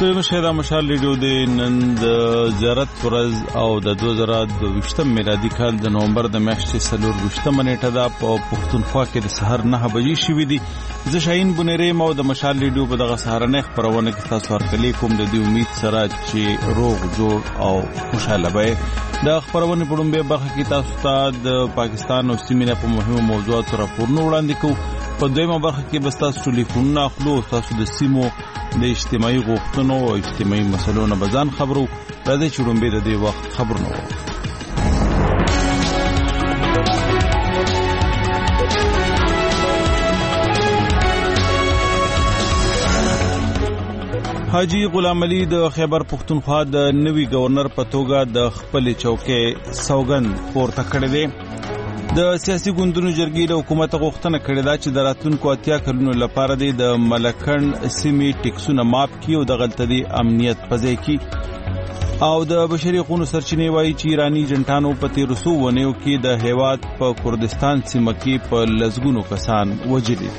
ستویم شهدا مشال ریډیو د نن د زیارت ورځ او د 2022 میلادي کال د نومبر د میاشتې 24 نیټه ده په پښتونخوا کې د سحر 9 بجې شوې دي. زه شاهین بنيري مو د مشال ریډیو په دغه سهارنه خبرونه کې تاسو ورکړې کوم د دې امید سره چې روغ جوړ او خوشاله وي. د خبرونه په لومبه برخه کې تاسو ته د پاکستان او سیمې په مهمو موضوعاتو راپورونه وړاندې کوو. په دویمه برخه کې بس تاسو ټلیفونونه اخلو، تاسو د سیمو د اجتماعي غوښتنو او اجتماعي مسلو نه بزان خبرو. راځي چې لومبه د دې وخت خبرونه وو. حاجی غلام علي د خیبر پښتونخوا د نوي گورنر په توګه د خپل چوکۍ سوګند پورته کړی دی. د سیاسي ګوندونو جرګې له حکومت غوښتنه کړې ده چې د راتلونکو 80 کلونو لپاره د ملکند سیمې ټیکسونه معاف کړي او د غلطۍ امنیت پځای کړي. او د بشري حقوقو سرچینې وایي چې ایرانی جنټانو په 1300 ونیو کې د هیواد په کردستان سیمه کې په لزګونو کسان وژلي.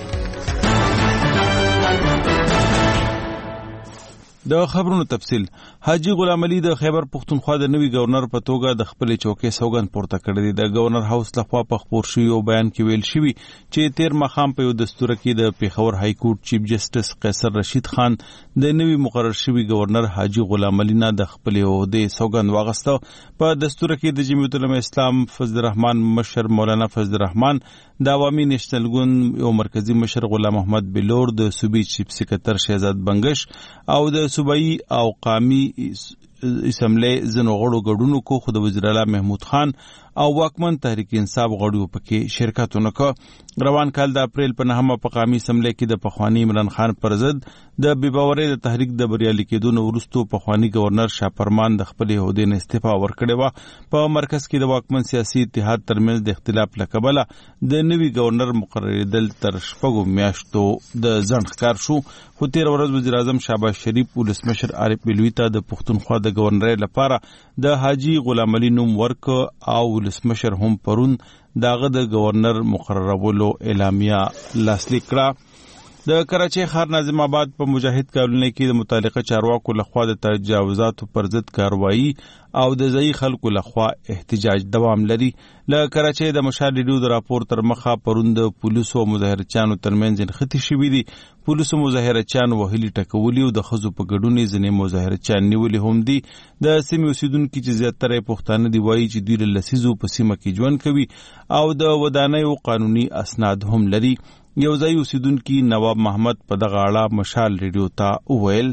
د خبرونو تفصیل. حاجی غلام علي د خیبر پښتونخوا د نوي گورنر په توګه د خپل چوکۍ سوګند پورته کړی دی. د گورنر هاوس لخوا په خبر شوی او بیان کې ویل شوی چې تیر مخام په یو دستور کې د پیښور های کورټ چیف جسټس قیصر رشید خان د نوي مقرر شوی گورنر حاجی غلام علي نه د خپل عہده سوګند واغسته. په دستور کې د جمعیت العلماء اسلام فضل الرحمن مشر مولانا فضل الرحمن، د عوامي نیشنل ګوند یو مرکزی مشر غلام محمد بلور، د صوبې چیف سکرټر شهزاد بنگش او د صوبایي او قومي اسمبلی زنو غړو ګډونو کو خود وزیر اعلی محمود خان او واکمن تحریک انصاف غړو پکې شرکت وکړه. روان کال د اپریل په 9 په قومي اسمبلی کې د پخوانی عمران خان پر ضد د بېباورۍ د تحریک د بریالي کېدو وروسته پخوانی گورنر شاپرمان د خپل عہدې نه استعفا ورکړې و. په مرکز کې د واکمن سیاسي اتحاد ترمنځ د اختلاف لکبله د نوي گورنر مقرریدل تر شپږو میاشتو د ځنډ ښکار شو. خو تیر ورځ وزیر اعظم شهباز شریف ولسمشر عارف علوي ته د پښتونخوا د گورنر لپاره د حاجی غلام علي نوم ورک او ولسمشر هم پرون داغه د گورنر مقررولو اعلامیه لاسلیک کړه. د کراچۍ ښار ناظم آباد په مجاهد کالونی کې د متعلقه چارواکو لخوا د تجاوزاتو پر ضد کاروایی او د ځایي خلکو لخوا احتجاج دوام لري. له کراچۍ د مشال ریډیو د راپور تر مخه پرون د پولیسو او مظاهرچیانو ترمنځ نښتې شوې دي. پولیسو مظاهرچیان وهلي ټکولي او د ښځو په ګډون ځینې مظاهرچیان نیولي هم دي. د سیمې اوسیدونکي چې زیاتره پښتانه دي وایي چې دوی له لسیزو په سیمه کې ژوند کوي او د ودانیو قانوني اسناد هم لري. یو ځای اوسیدونکي نواب محمد په دغه اړه مشال ریډیو ته وویل: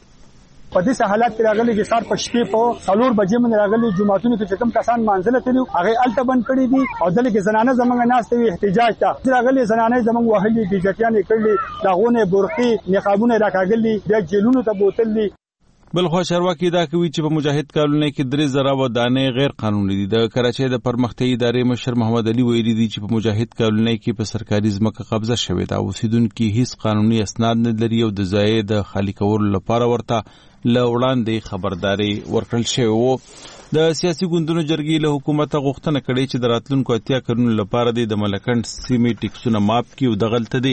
په دې حالت کې راغلي چې سار په شپې په 4 بجې من راغلي جمعهتونو کې کوم کسان مانځله تلو هغه الته بند کړی دي او دلته کې زنانه زمونږ ناشته وی احتجاج ته راغلي. زنانه زمونږ وهلي دي ځکه کړي داغونه برقي نقابونه راکاګلي بیا جیلونو ته بوتللي. بلخوا چارواکي دا کوي چې په مجاهد کالونی کې 3,000 ودانۍ غیر قانوني دي. د کراچۍ د پرمختیايي ادارې مشر محمد علي ویلي دي چې په مجاهد کالونی کې په سرکاري ځمکه قبضه شوې ده. اوسیدونکي هیڅ قانوني اسناد نه لري او د ځای د خالی کولو لپاره ورته له وړاندې خبرداري ورکړل شوې وو. د سیاسي ګوندونو جرګې له حکومت غوښتنه کړې چې د راتلونکو 80 کلونو لپاره د ملکند سیمې ټیکسونه معاف کړي او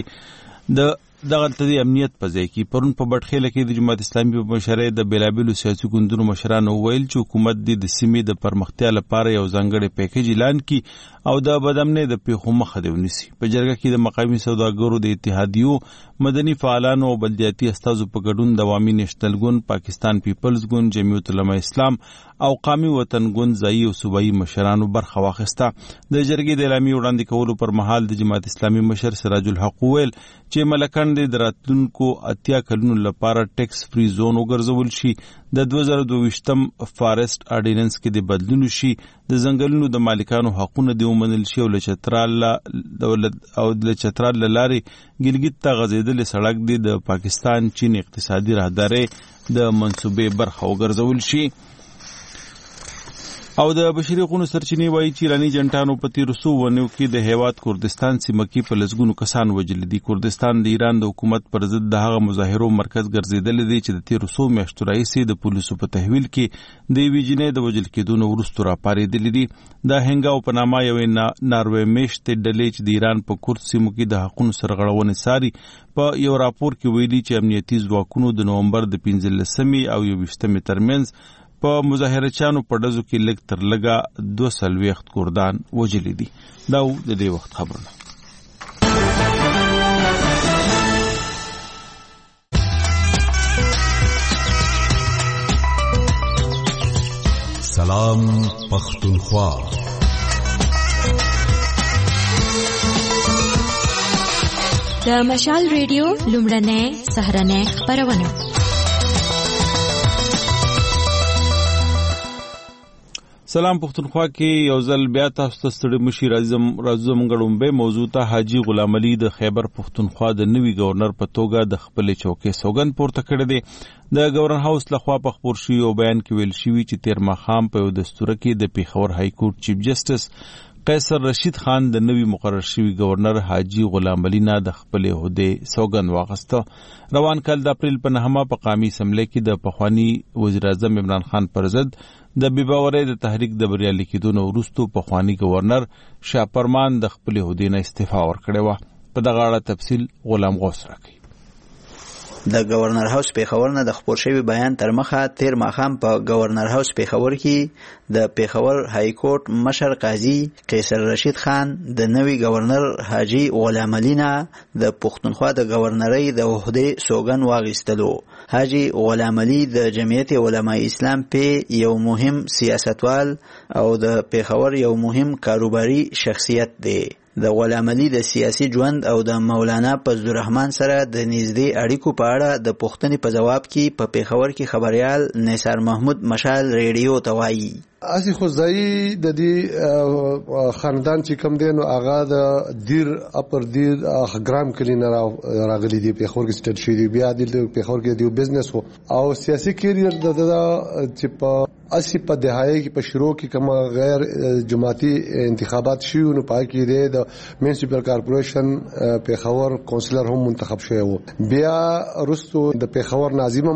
د غلطۍ امنیت پځای کی. پرون په بټخیله کې د جماعت اسلامي په مشرۍ د بیلابیلو سیاسي ګوندونو مشرانو ویل چې حکومت د سیمې د پرمختیا لپاره یو ځانګړی پیکیج اعلان کړي او د بدامنۍ د پیښو مخه دی ونیسي. په جرګه کې د مقامی سوداګرو د اتحادیو، مدني فعالانو او بلدیاتي استازو په ګډون د عوامي نیشنل ګوند، پاکستان پیپلز ګوند، جمعیت العلماء اسلام او قومي وطن ګوند ځایي او صوبایي مشرانو برخه واخیسته. د جرګې د اعلامیې وړاندې کولو پر مهال د جماعت اسلامي مشر سراج الحق ویل چې ملکند د راتلونکو 80 کلونو لپاره ټیکس فری زون وګرځول شي، د 2022 فارست آرډیننس کې د بدلون شي، د ځنګلونو د مالکانو حقوقونه د ومنل شي او له چترال لارې ګلګت ته غځېدلې سړک دی د پاکستان چین اقتصادي راهدارۍ د منصوبې برخه وګرځول شي. او د بشري حقوقو سرچینې وایي چې ایراني جنټانو په تیرو څو ونیو کې د هیواد کردستان سیمه کې په لسګونو کسان وژلي دي. کردستان د ایران د حکومت پر ضد د هغه مظاهرو مرکز ګرځېدلی دی چې د تیرو څو میاشتو راهیسې د پولیسو په تحویل کې د یوې جینۍ د وژل کېدو نه وروسته راپارېدلي دي. د هنګاو په نامه یوې ناروې میشتې ډلې چې د ایران په کورد سیمو کې د حقونو سرغړونې څاري په یو راپور کې ویلي چې امنیتي ځواکونو د نومبر د 15 او 21 ترمنځ په مظاهرچانو په ډزو کې لږ تر لږه 240 کردان وژلي دي. دا د دې وخت خبرونه. سلام پختونخوا. د مشال ریډیو لومړنۍ سهارنۍ خبرونه. سلام پختونخوا کې یو ځل بیا تاسو ته ستړي مشي راځو موږ لومبه موضوع ته حاجی غلام علي د خیبر پختونخوا د نوي گورنر په توګه د خپل چوکۍ سوګند پورته کړی دی. د گورنر هاوس لخوا په خبر شوی او بیان کې ویل شوی چې تیر ماښام په یو دستور کې د پیښور های کورټ چیف جسټس قیصر رشید خان د نوي مقرر شوی گورنر حاجی غلام علي نه د خپل عہده سوګند واغسته. روان کال د اپریل په 9 په قومي اسمبلی کې د پخوانی وزیر اعظم عمران خان پر ضد د بېباورۍ د تحریک د بریالي کېدو نه وروسته پخوانی گورنر شاه فرمان د خپل عہدې نه استعفا ورکړې وه. په دغه اړه تفصیل غلام غوث راکوي. د گورنر هاوس پیښور نه د خبر شوی بیان تر مخه تیر ماښام په گورنر هاوس پیښور کې د پیښور های کورټ مشر قاضي قیصر رشید خان د نوي گورنر حاجی غلام علي نه د پښتونخوا د گورنرۍ د عہدې سوګند واغیستلو. حاجی غلام علي د جمعیت علماء اسلام په یو مهم سیاستوال او د پیښور یو مهم کاروباري شخصیت دی. د غلام علي د سیاسي ژوند او د مولانا فضل الرحمن سره د نږدې اړیکو په اړه د پوښتنې په جواب کې په پیښور کې خبريال نثار محمود مشال ریډیو ته وایي اسی خوځای د دې خاندان چې کم دین او اغا د دیر اپر دیر ګرام کلین راغلي دی پیښور کې سټډ شوی دی. بیا د پیښور کې دی بزنس او سیاسي کیریئر د چې په 80 په دهایي کې په شروع کې کوم غیر جماعتي انتخابات شوه نو پای کې دی د میونسپل کارپوریشن پیښور کونسلر هم منتخب شوی وو. بیا رستو د پیښور ناظم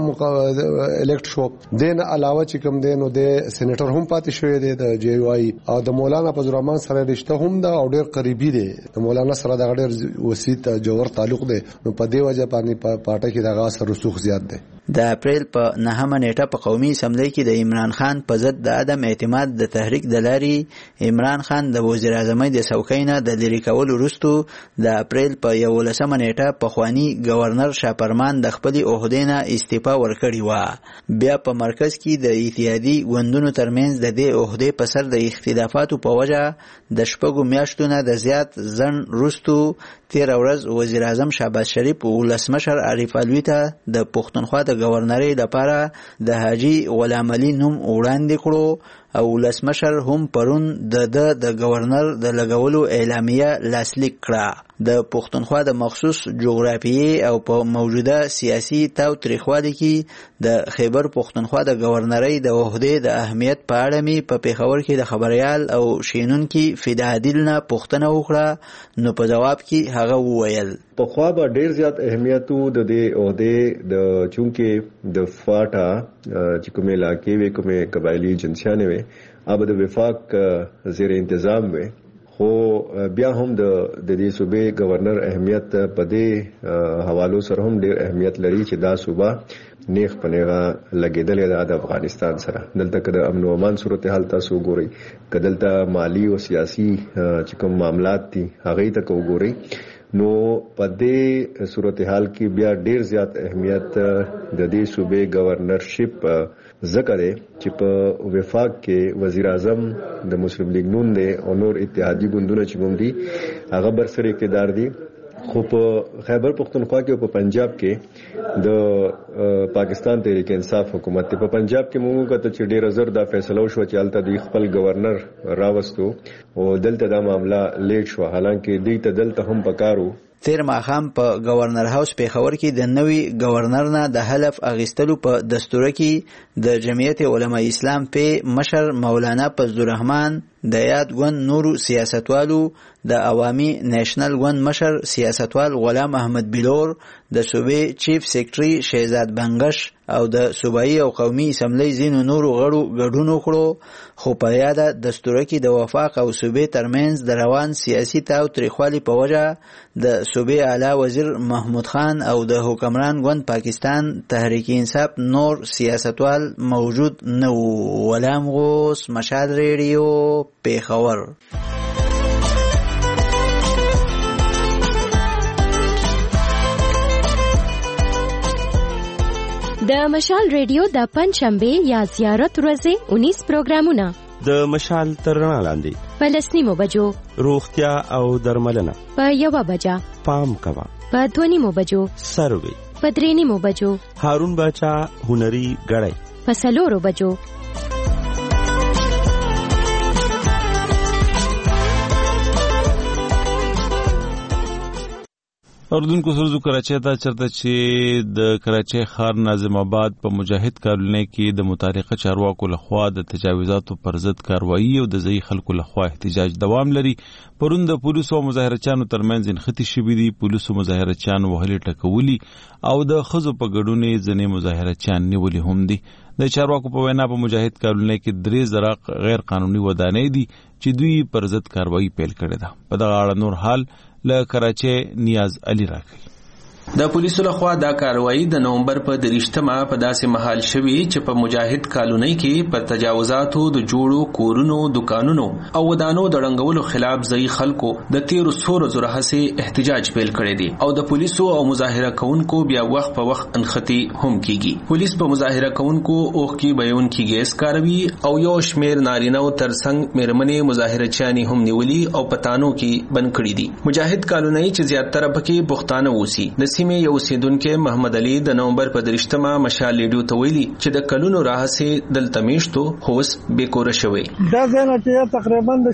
الیکټ شو. دین علاوه چې کوم دین او د سېنیټر هم پاتې شوی دی د جی او ای او د مولانا فضل الرحمن سره رشته هم دا او ډیر قریبي دی. د مولانا سره د ډیر وسیط جوړ تعلق دی نو په دې وجه باندې په پارټي کې دغه اثر رسوخ زیات دی. د اپریل په 9 نیټه په قومي اسمبلی کې د عمران خان په ضد د عدم اعتماد د تحریک د لارې عمران خان د وزیر اعظم د څوکۍ نه د لری کولو وروسته د اپریل په 11 نیټه په خوانی گورنر شاه فرمان د خپل عہدې نه استعفا ورکړی و. بیا په مرکز کې د اتحادی ګوندونو ترمنځ د دې عہدې په سر د اختلافاتو په وجه د شپږو میاشتو نه د زیات ځن وروسته تیر ورځ وزیر اعظم شهباز شریف ولسمشر عارف علوي ته د پښتونخوا د گورنرۍ لپاره د حاجی غلام علي نوم وړاندې کړو او ولسمشر هم پرون د گورنر د لګولو اعلامیه لاسلیک کړه. د پښتونخوا د مخصوص جغرافیي او په موجوده سیاسي تاوتریخوالي کې د خیبر پښتونخوا د گورنرۍ د عہدې د اهمیت په اړه می په پیښور کې د خبريال او شینونکو فدا عادل نه پوښتنه وکړه نو په جواب کې هغه وویل په خوا به ډیر زیات اهمیت د دې عہدې د چونکه د فاټا چې کومه علاقې وي کومه قبایلی جنسیانه وي اب د وفاق زیر انتظام وي خو بیا هم د دې صوبې گورنر اهمیت په دې حوالو سره هم ډیر اهمیت لري چې دا صوبه نیخ پنیغه لګیدلې د افغانستان سره. دلته کې د امن او امان صورتحال تاسو ګورئ کدلته مالی او سیاسي چې کوم معاملات دي هغه ته وګورئ نو په دې صورتحال کې بیا ډیر زیات اهمیت د دې صوبې گورنرشپ ذکر ہے چې په وفاق کې وزیر اعظم د مسلم لیگ نون دی او نور اتحادی ګوندونه چې کوم دي هغه برسر اقتدار دي. خو په خیبر پختونخوا کې او په پنجاب کې د پاکستان تحریک انصاف حکومت په پنجاب کې موږ کته چې ډیر زر دا فیصله وشو چې الته د خپل گورنر راوستو او دلته دا معاملہ لیټ شو. حالانکه دوی ته دلته هم پکارو تیر ماښام په گورنر هاوس پیښور کې د نوي گورنر نه د حلف اخیستلو په دستور کې د جمعیت علماء اسلام په مشر مولانا فضل الرحمن د یاد ګوند نورو سیاستوالو د عوامي نیشنل ګوند مشر سیاستوال غلام احمد بلور د صوبې چیف سیکرټري شهزاد بنگش او د صوبایي او قومي اسمبلی ځینو نورو غړو ګډون وکړو خو په یاده دستور کې د وفاق او صوبې ترمنځ د روان سیاسي تاوتریخوالي په وجه د صوبې اعلی وزیر محمود خان او د حکمران ګوند پاکستان تحریک انصاف نور سیاستوال موجود نه وو. غلام غوث، مشال ریډیو، پیښور. د مشال ریډیو د پنځشنبه یا زیارت ورځې 19 پروګرامونه د مشال تر رڼا لاندې په 10 بجو روغتیا او درملنه، په 1 بجه پام کوا، په 2 بجو سروي، په 3 بجو هارون باچا هنري غړی، په 4 بجو اردوونکو سرزو کراچۍ ته چرته چې د کراچۍ ښار ناظم آباد په مجاهد کالونۍ کې د متعلقه چارواکو لخوا د تجاوزاتو پر ضد کاروایی او د ځایي خلکو لخوا احتجاج دوام لري. پرون د پولیسو او مظاهرچیانو ترمنځ انختی شوي دي. پولیسو مظاهرچیان وهلي ټکولي او د ښځو په ګډون ځینې مظاهرچیان نیولي هم دي. د چارواکو په وینا په مجاهد کالونۍ کې 3 زره غیر قانوني ودانۍ دي چې دوی پر ضد کاروایی پیل کړې ده. په دغه اړه نور حال له کراچۍ نیاز علي راکړي. د پولیسو لخوا دا کاروایی د نومبر په 23مه په داسې محل شوی چې په مجاهد کالونۍ کې پر تجاوزاتو د جوړو کورونو، دکانونو او ودانو د ړنګولو خلاف ځایي خلکو د 13 ورځو راهیسې احتجاج پیل کړی دی او د پولیسو او مظاهره کوونکو بیا وخت په وخت انختی هم کیږي. پولیس په مظاهره کوونکو اوخکی بیون کې ګیس کاروي او یو شمیر نارینه او ترڅنګ میرمنې مظاهره چانی هم نیولي او پتانو کې بند کړی دي. مجاهد کالونۍ چې زیاتره پکې پښتانه اوسي. د سیمې یو اوسیدونکو محمد علي د نومبر په 23مه مشال ریډیو ته ویلي چې د کلونو راهیسې دلته میشتو هوس بیکوره شوی. دا ځنه چې تقریبا د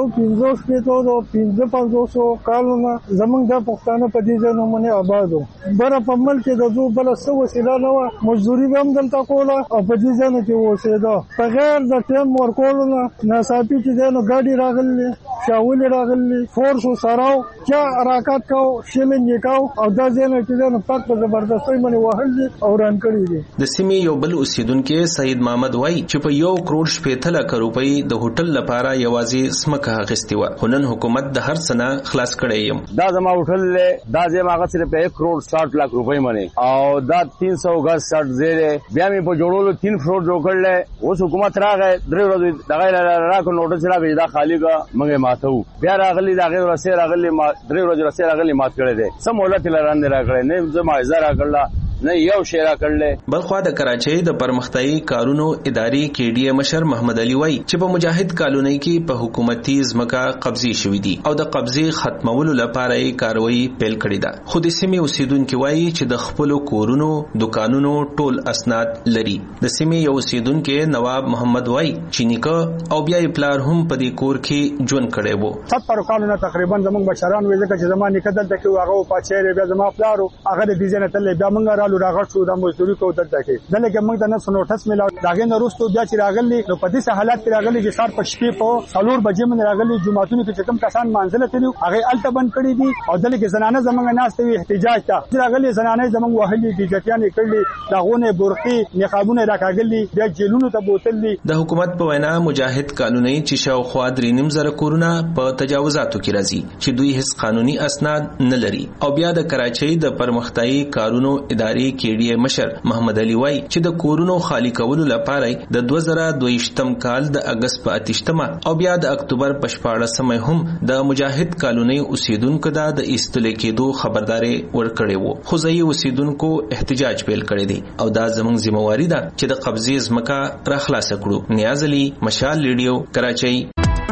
1500 کالونه زمونږ د پښتانه په دې ځای نومونه آبادو. بره په ملک د زو بل څه وسیله نه و، مزدوري هم دلته کوله او په دې ځای کې اوسېده. په غیر د ټیم ورکولو نه ناڅاپي چې نو ګاډي راغلي، شاولې راغلي، فورس سراو چې حرکت کو شلنګ کو او دا ځنه چې نو پات په زبردستۍ باندې وهل او ران کړی دي. د سیمې یو بل اوسیدونکو سید محمد وای چې په 1 کروڑ 15 لک روپۍ د هوټل لپاره یوازې سمکه غستې و. هنن حکومت د هر څه نه خلاص کړی یم. دا زما هوټل دا زما هغه صرف 1 کروڑ 60 لک روپۍ باندې او دا 300 غز 60 زیره بیا مې په جوړولو 3 فلور جوړ کړل. اوس حکومت راغی 3 ورځې دغه راکو نوټس راغی دا خالی کا منګه ماتو بیا راغلی دا غیر رسې راغلی ما 3 ورځې رسې راغلی مات کړی دي. سم مولت لراندې راغلی نه زما ازار کړل نه یو شی را کړل. بلخوا د کراچۍ د پرمختیايي کارونو ادارې کې ډي مشر محمد علي وای چې په مجاهد کالونۍ کې په حکومتي ځمکه قبضه شوې دي او د قبضه ختمولو لپاره یې کاروایی پیل کړې ده. خو د سیمې اوسیدونکو وای چې د خپل کورونو، دکانونو ټول اسناد لري. د سیمې یو اوسیدونکو نواب محمد وای چې نیکه او بیا پلار هم په دې کور کې ژوند کړي وو. 70 کالونه تقریبا زمونږ بشران وې ځکه چې زمانه کې دلته کې هغه په چیرې بیا زمو پلارو هغه د دې ځنه تل بیا مونږ راغړ شو د مزدوري کو دلته کې دلته کې موږ د نن نوټس ملا داګه نه وروسته بیا چې راغلي نو په دې حالت کې راغلي چې سار په شپې په 4 بجې من راغلي جمعهتونو کې کم کسان مانځل تلو هغه الته بند کړی دي او دلته کې زنانه زمونږ ناشته وی احتجاج ته راغلي زنانه زمونږ وهلي دي ځکهانه کړلي داغونه برقي نقابونه راکاګلي بیا جیلونو ته بوتلي. د حکومت په وینا مجاهد کالونۍ چې شاوخوا 3.5 زره کورونه په تجاوزاتو کې راځي چې دوی هیڅ قانوني اسناد نه لري. او بیا د کراچۍ د پرمختیايي کارونو ادارې کې ډي مشر محمد علي وای چې د کورونو خالی کولو لپاره د 2022م کال د اگست په 28مه او بیا د اکتوبر په 14مه هم د مجاهد کالونۍ اوسیدونکو د ایستل کېدو خبرداري ورکړې وو. خو ځایي اوسیدونکو احتجاج پیل کړی دی او دا زموږ ذمہواری ده چې د قبضې ځمکه را خلاص کړو. نیاز علي، مشال ریډیو، کراچۍ.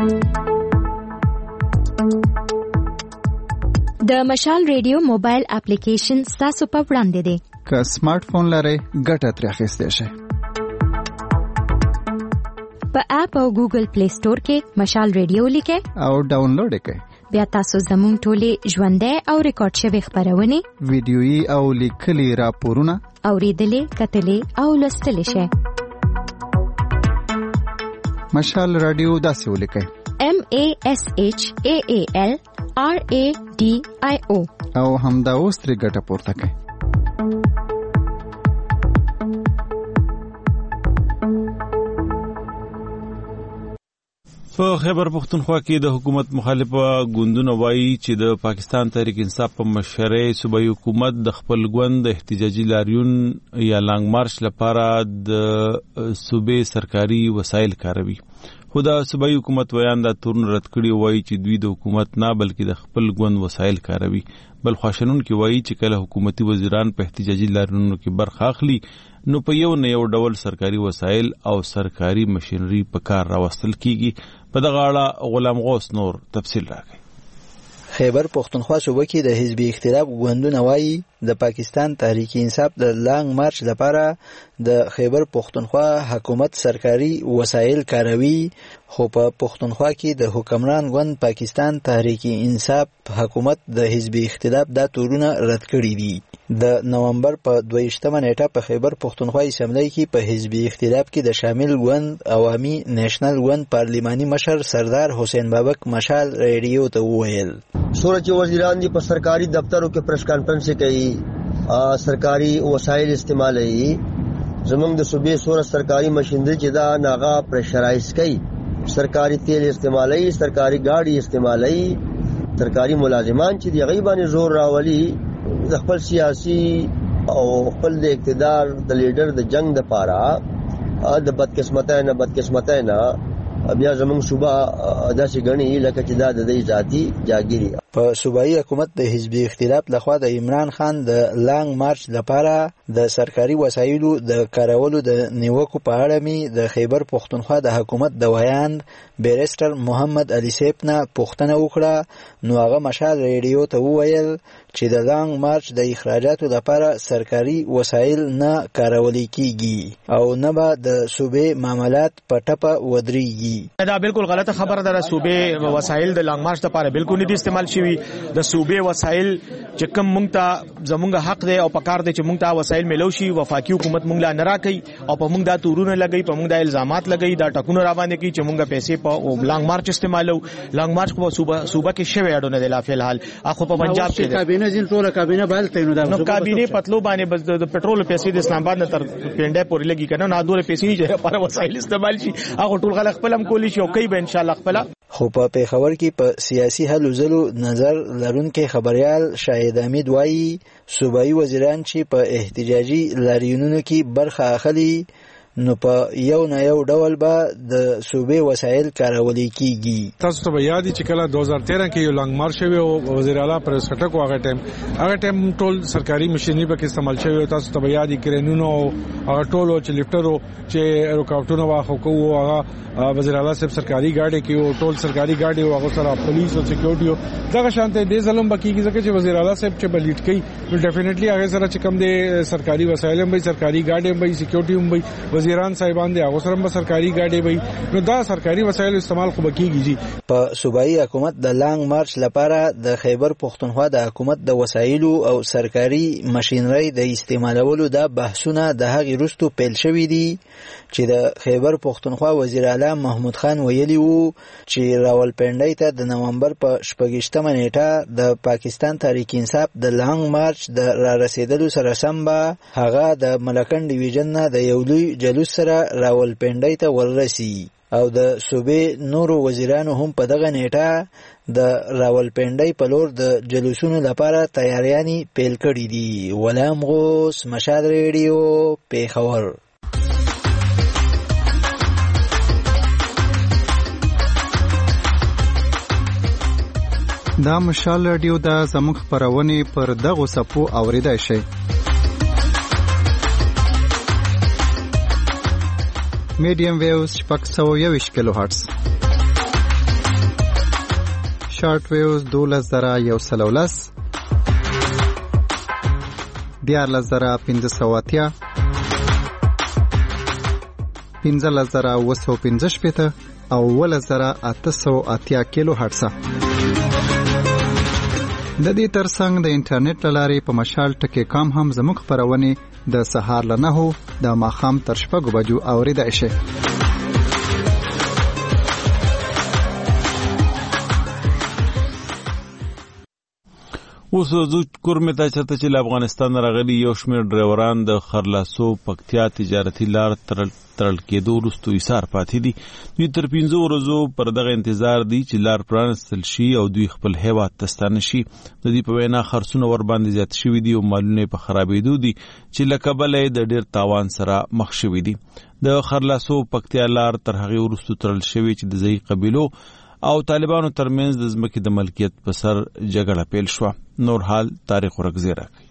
د مشال ریډیو موبایل اپلیکیشن تاسو په وړاندې دی. که سمارټ فون لرئ ګټه ترې اخیستی شئ. په اپ او ګوګل پلی سٹور کې مشال ریډیو لیکه او ډاونلوډ کړئ. بیا تاسو زموږ ټولې ژوندۍ او ریکارډ شوی خبرونه ویډیويي او لیکلي راپورونه اوریدلې کتلې او لوستلې شئ. مشال رادیو داسې ولیکئ MASHAALRADIO او همدا اوس ترې ګټه پورته کړئ. په خیبر پختونخوا کې د حکومت مخالفه ګوندونه وایي چې د پاکستان تحریک انصاف په مشرۍ صوبایي حکومت د خپل ګوند احتجاجي لاریون یا لانګ مارچ لپاره د صوبې سرکاري وسایل کاروي. خو د صوبایي حکومت ویان دا تورن رد کړي وایي چې دوی د حکومت نه بلکې د خپل ګوند وسایل کاروي. بل خواشنون کې وایي چې کله حکومتي وزیران په احتجاجي لاریونونو کې برخه اخلي نو په یو نه یو ډول سرکاري وسایل او سرکاري ماشينري په کار راوستل کیږي. په دغه اړه غلام غوث نور تفصیل راکړي. خیبر پختونخوا صوبه کې د حزبي اختلاف ګوندونه وایي د پاکستان تحریک انصاف د لانګ مارچ لپاره د خیبر پختونخوا حکومت سرکاري وسایل کاروي. خو په پختونخوا کې د حکمران ګوند پاکستان تحریک انصاف حکومت د حزبي اختلاف دا تورونه رد کړي دي. د نومبر په 22 نیټه په خیبر پختونخوا اسمبلی کې په حزبي اختلاف کې د شامل ګوند عوامي نېشنل ګوند پارلیماني مشر سردار حسین بابک مشال ریډیو ته وویل سورج وزیران دی په سرکاري دفترو کې پریس کانفرنس کوي سرکاري وسایل استعمالوي زمونږ د صوبې سور سرکاري ماشينري چې دا ناغا پریشرایز کوي سرکاري تیل استعمالوي سرکاري گاڑی استعمالوي سرکاري ملازمان چې دی غیبانه زور راولي د خپل سیاسي او خپل د اقتدار د لیډر د جنگ د پاره د بدقسمتۍ نه بیا زمونږ صوبه داسې غني لکه چې دا د دې ذاتی جاګيري. په صوبایي حکومت د حزبي اختلاف لخوا د عمران خان د لانګ مارچ لپاره د سرکاري وسایلو د کارولو د نیوکو په اړه می د خیبر پختونخوا د حکومت د ویان بیرستر محمد علي سیپنا پوښتنه وکړه. نو هغه مشال ریډیو ته وویل چې د لانګ مارچ د اخراجاتو لپاره سرکاري وسایل نه کارول کیږي او نه به د صوبې معاملات په ټپه ودرېږي. دا بالکل غلطه خبره ده. صوبې وسایل د لانګ مارچ لپاره بالکل نه استعمال شوی. د صوبې وسایل چې کوم مونږ ته زمونږ حق دی او پکار دی چې مونږ ته وسایل ملو شي وفاقي حکومت مونږ لا نه راکړي او په مونږ دا تورونه لګي په مونږ دا الزامات لګي دا ټکونه را باندې کوي چې مونږ پیسې په لانګ مارچ استعمالو. لانګ مارچ په صوبه کې شوی اډونه دی لا فلحال اخو په پنجاب کې کابینه ځین ټول کابینه بالته نو کابینه پتلو باندې بس د پټرول پیسې د اسلام آباد نه تر پنده پورې لګي کنه نه دوره پیسې نه پر وسایل استعمال شي هغه ټول خلک خپل هم کولی شي او کوي به ان شاء الله خپل. خو په پیښور کې په سیاسي هلو ځلو نظر لرونکي خبريال شاهد حمید وایي صوبایي وزیران چې په احتجاجي لاریونونو کې برخه اخلي نو په یو نه یو ډول به د صوبې وسایل کارول کیږي. تاسو ته یاد دي چې کله 2013 کې یو لانګ مارچ شوی او وزیر اعلی پر سټک هغه ټیم ټول سرکاري ماشينري په استعمال شوی. تاسو ته یاد دي کرینونو هغه ټول چې لفټرو چې رکاوټونه واخو کوو هغه وزیر اعلی صاحب سرکاري گاډي کې او ټول سرکاري گاډي او هغه سره پولیس او سکیورټي دغه شانته د ظلم بکیږي ځکه چې وزیر اعلی صاحب چې بلیټ کوي نو ډیفینیټلی هغه سره چې کم دي سرکاري وسایل هم وي سرکاري گاډي هم وي سکیورټي هم وي وزیران صاحبان دي هغه سره هم سرکاري گاډي وي نو دا سرکاري وسایل استعمال خو بکیږي. په صوبایي حکومت د لانګ مارچ لپاره د خیبر پختونخوا د حکومت د وسایلو او سرکاري ماشينري د استعمالولو د بحثونه د هغې وروسته پیل شوي دي چې د خیبر پختونخوا وزیر اعلی محمود خان ویلی وو چې راولپنډۍ ته د نومبر په 28 نیټه د پاکستان تحریک انصاف د لانګ مارچ د را رسیدلو سره سم به هغه د ملکن ډیویژن نه د یو لوی جلوس سره راولپنډۍ ته ورسي او د صوبې نورو وزیرانو هم په دغه نیټه د راولپنډۍ په لور د جلوسونو لپاره تیاریانې پیل کړي دي. غلام غوث مشال ریډیو پیښور. دا مشال رادیو دا زموږ خبرونه پر دغه صفو اوریدای شي. میډیم ویوز 621 کیلو هرتز، شارټ ویوز 12110، 14580، 15915 او 11880 کیلو هرتز. د دې ترڅنګ د انټرنیټ لارې په مشال ټکی کام هم زموږ خبرونه د سهار له 9 د ماښام تر 6 بجو اوریدای شي. اوس زو کورمه ته چې افغانستان راغلي یو شمېر ډرایوران د خرلاسو پکتیا تجارتي لار ترل کېدو وروسته ایثار پاتې دي. دوی تر 15 ورځو پر دغه انتظار دي چې لار پرانستل شي او دوی خپل هیواد ته ستانه شي. د دې په وینا خرڅونه ور باندې زیات شوي دي او مالونه په خرابېدو دي چې له کبله د ډېر تاوان سره مخ شوي دي. د خرلاسو پکتیا لار تر هغې وروسته ترل شوي چې د ځایي قبیلو او طالبانو ترمنځ د ځمکې د ملکیت په سر جګړه پیل شوه. نور حال تاریخ ورګزی راکړي.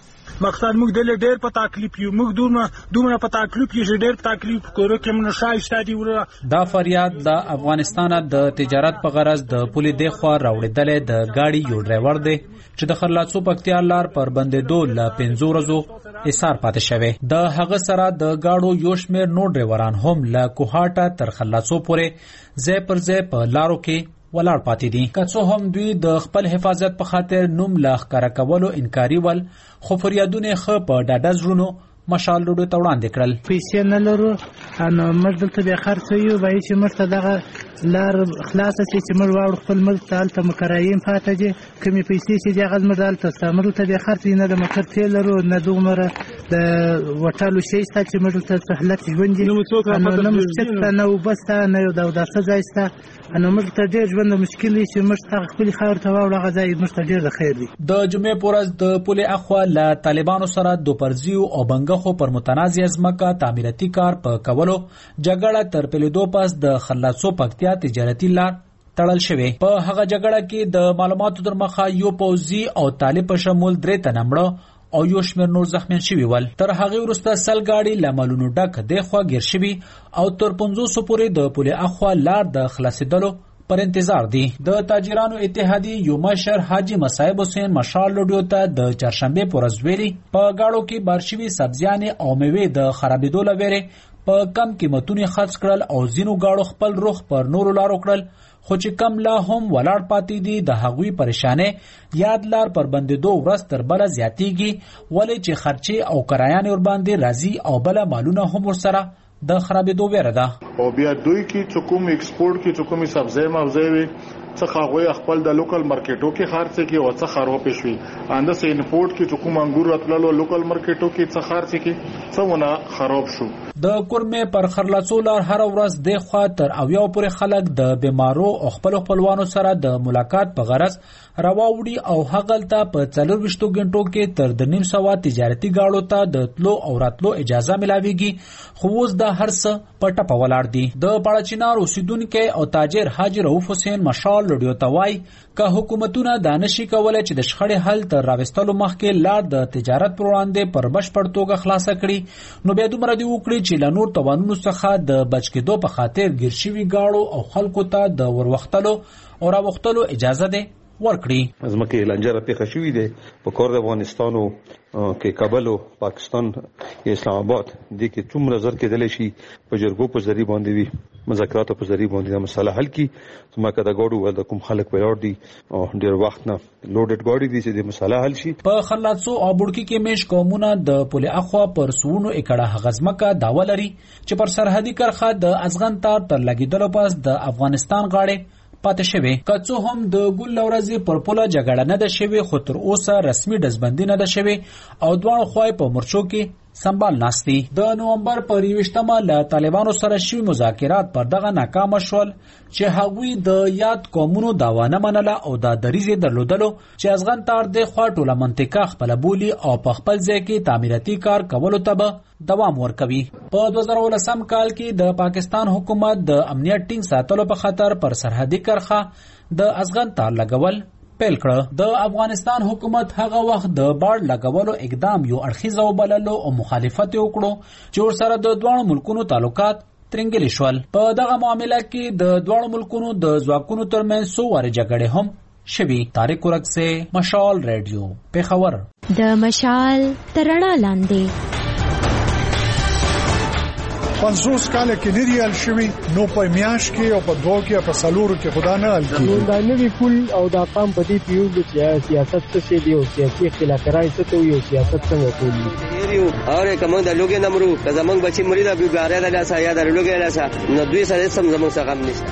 مقصد موږ د ډېر په تکلیف یو، موږ دومره په تکلیف یو چې ډېر تکلیف کورو کې موږ شایسته دي. دا فریاد د افغانستان د تجارت په غرض د پولې د خوا راوړېدلې د گاډي یو ډرایور دی چې د خرلاسو پکتیا لار پر بندېدو ل 15 ورځو ایثار پاتې شوی. د هغه سره د گاډو یو شمېر نور ډرایوران هم له کوهاټه تر خرلاسو پورې ځای پر ځای په لارو کې ولاړ پاتې دي. که څه هم دوی د خپل حفاظت په خاطر نوم لا ښکاره کولو انکاري ول، خو فریادونه ښه په ډاډه زړونو مشال روډو ته وړاندې کړل. پیسې نه لرو نو موږ دلته بیا خرڅ یو وایي چې موږ ته دغه لار خلاصه شي چې موږ واړو خپل ملک ته هلته مکرایم پاتې دي. کومې پیسې چې دي هغه زموږ هلته شته. موږ دلته بیا خرڅ نه د موټر تیل لرو نه دومره د وټالو شی شته چې موږ دلته سهولت ژوند دي. نه مسجد شته نه اوبه شته نه یو د اوداسه ځای شته. نو موږ ته ډېر ژوند مشکل دی چې موږ هغه خپلې خاورې ته واوړو، هغه ځای موږ ته ډېر د خیر دی. د جمعې په ورځ د پولې اخوا له طالبانو سره دوپرزیو او بنګخو پر متنازع ځمکه تعمیراتي کار په کولو جګړه تر پیلېدو پس د خرلاسو پکتیا تجارتي لار تړل شوې. په هغه جګړه کې د معلوماتو در مخه یو پوځي او طالب په شمول 3 تنه مړه او یو شمېر نور زخمیان شوي ول. تر هغې وروسته سل ګاډي له مالونو ډک دخوا ګیر شوي او تر 500 پورې د پولې اخوا لار د خلاصېدلو پر انتظار دي. د تاجرانو اتحادیې یو مشر حاجی مصعب حسین مشال لوډیو ته د چهارشنبې په ورځ ویلي په گاډو کې بار شوي سبزیانې او میوې د خرابېدو له ویرې په کم قیمتونو خرڅ کړل او ځینو گاډو خپل رخ پر نورو لارو کړل، خو چې کم لا هم ولاړ پاتې دي د هغوی پریشانې یاد لار پر بندېدو ورځ تر بله زیاتیږي، ولې چې خرچې او کرایانې ور باندې راځي او بله مالونه هم ورسره د خرابېدو ویره ده. او بیا دوی کې چې کوم ایکسپورټ کې چې کومې سبزۍ موزۍ وي څخه هغوی خپل د لوکل مارکیټو کې خرڅې کې او څه خرابې شوي. انداسې انپورټ کې چې کوم انګور راتللو لوکل مارکیټو کې څه خرڅې کې څه ونه خراب شو. د کورمې پر خرلاسو لار هر ورځ د خوا تر اویا پورې خلک د بیمارو او خپلوانو سره د ملاقات په غرض راوړي او هغلته په 24 غنټو کې تر 200 تجارتي گاډو ته د تلو او راتلو اجازه ملاويږي. خو اوس د هر څه په ټپه ولاړ دي. د پاړچینار اوسیدونکو او تاجر حاجی رؤف حسین مشال لوډیو توای که حکومتونه دانشي کولای چې د شخړې حل تر راوستلو مخکې لار د تجارت پر وړاندې پر بشپړ توګه خلاصه کړي، نو بیا دومره دی وکړي چې له نور توانونو څخه د بچ کېدو په خاطر ګیر شوي گاډو او خلکو ته د وروختلو او راوختلو اجازه ده ورکړي. ځمکې لنجره پیښه شوې ده په کور د افغانستان او کې کابل او پاکستان اسلام آباد د کې څومره زر کېدلی شي په جرګو په ذریعہ باندې وي مذاکراتو په ذریعہ باندې د مسله حل کی. ځمکه د ګاډو ول کوم خلک ولاړ دي او ډیر وخت نه لوډډ ګاډي دي چې د مسله حل شي. په خرلاسو او بوډکی کې مش قومونه د پولې اخوا پر سونو اکړه غزمکه داولري چې پر سرحدي کرخه د ازغن تار تر لګیدلو پس د افغانستان غاړې پاتې شوی. که څه هم د ګل لورځي پر پوله جګړه نه ده شوی، خو تر اوسه رسمي ډزبندي نه ده شوی او دواړو خوای په مرچو کې سنبال ناستی. د نومبر پر 21مه له طالبانو سره شوي مذاکرات پر دغه ناکام شول چې هغوی د یاد قومونو داوا نه منله او د دریزې درلودلو چې ازغن تار د خوا ټوله منطقه خپل بولی او په خپل ځای کې تعمیراتي کار کولو ته به دوام ورکوي. په 2019 کال کې د پاکستان حکومت د امنیت ټینګ ساتلو په خاطر پر سرحدي کرخه د ازغن تار لګول پیل کړ. د افغانستان حکومت هغه وخت د باړ لګولو اقدام یو اړخیزه وبللو او مخالفت وکړو چې ورسره د دوه ملکونو تعلقات ترنګلی شول. په دغه معاملې کې د دوه ملکونو د ځواکونو ترمنځ څو واره جګړې هم شوي. طارق ورکسه، مشال ریډیو، پیښور. د مشال ترڼا لاندې 50 کال کې نریال شوی نو په میاش کې او په دوه کې په سالورو کې خدا نه حل کیږي. دا نوی پول او دا قام په دې پیوږي چې سیاست څه دی او سیاسي اختلافات څه کوي او سیاست څنګه کوي. یو اوره کوم د لوګي نمرو که زمونږ بچي مړي دا بیګاره د لاسه یا د لوګي لاسه نو دوی سره سم زمونږ څخه هم نشته.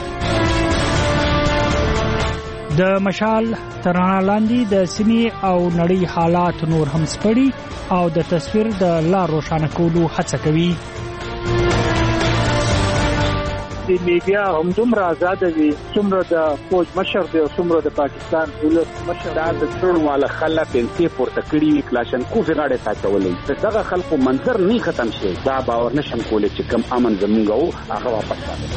د مشال ترانه لاندې د سیمې او نړۍ حالات نور هم سپړي او د تصویر د لار روښانه کولو هڅه کوي. د میډیا هم دومره آزاد دي څومره د فوج مشر دی او څومره د پاکستان دولت مشر د ټول والا خلک پنځه پورته کړي کلاشنکوف غاړه ساتولې دغه خلکو منظر نه ختم شي دا باور نشم کولای چې کم امن زمونږ او هغه واپس راځي.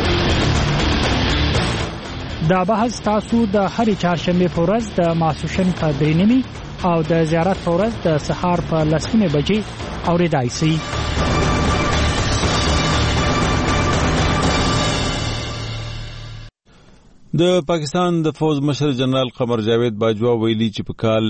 دا بحث تاسو د هرې چهارشنبه په ورځ د ماسوشن په 3:30 او د زیارت په ورځ د سهار په 10:00 بجې اورېدای شئ. د پاکستان د فوج مشر جنرال قمر جاوید باجوا ویلي چې په کال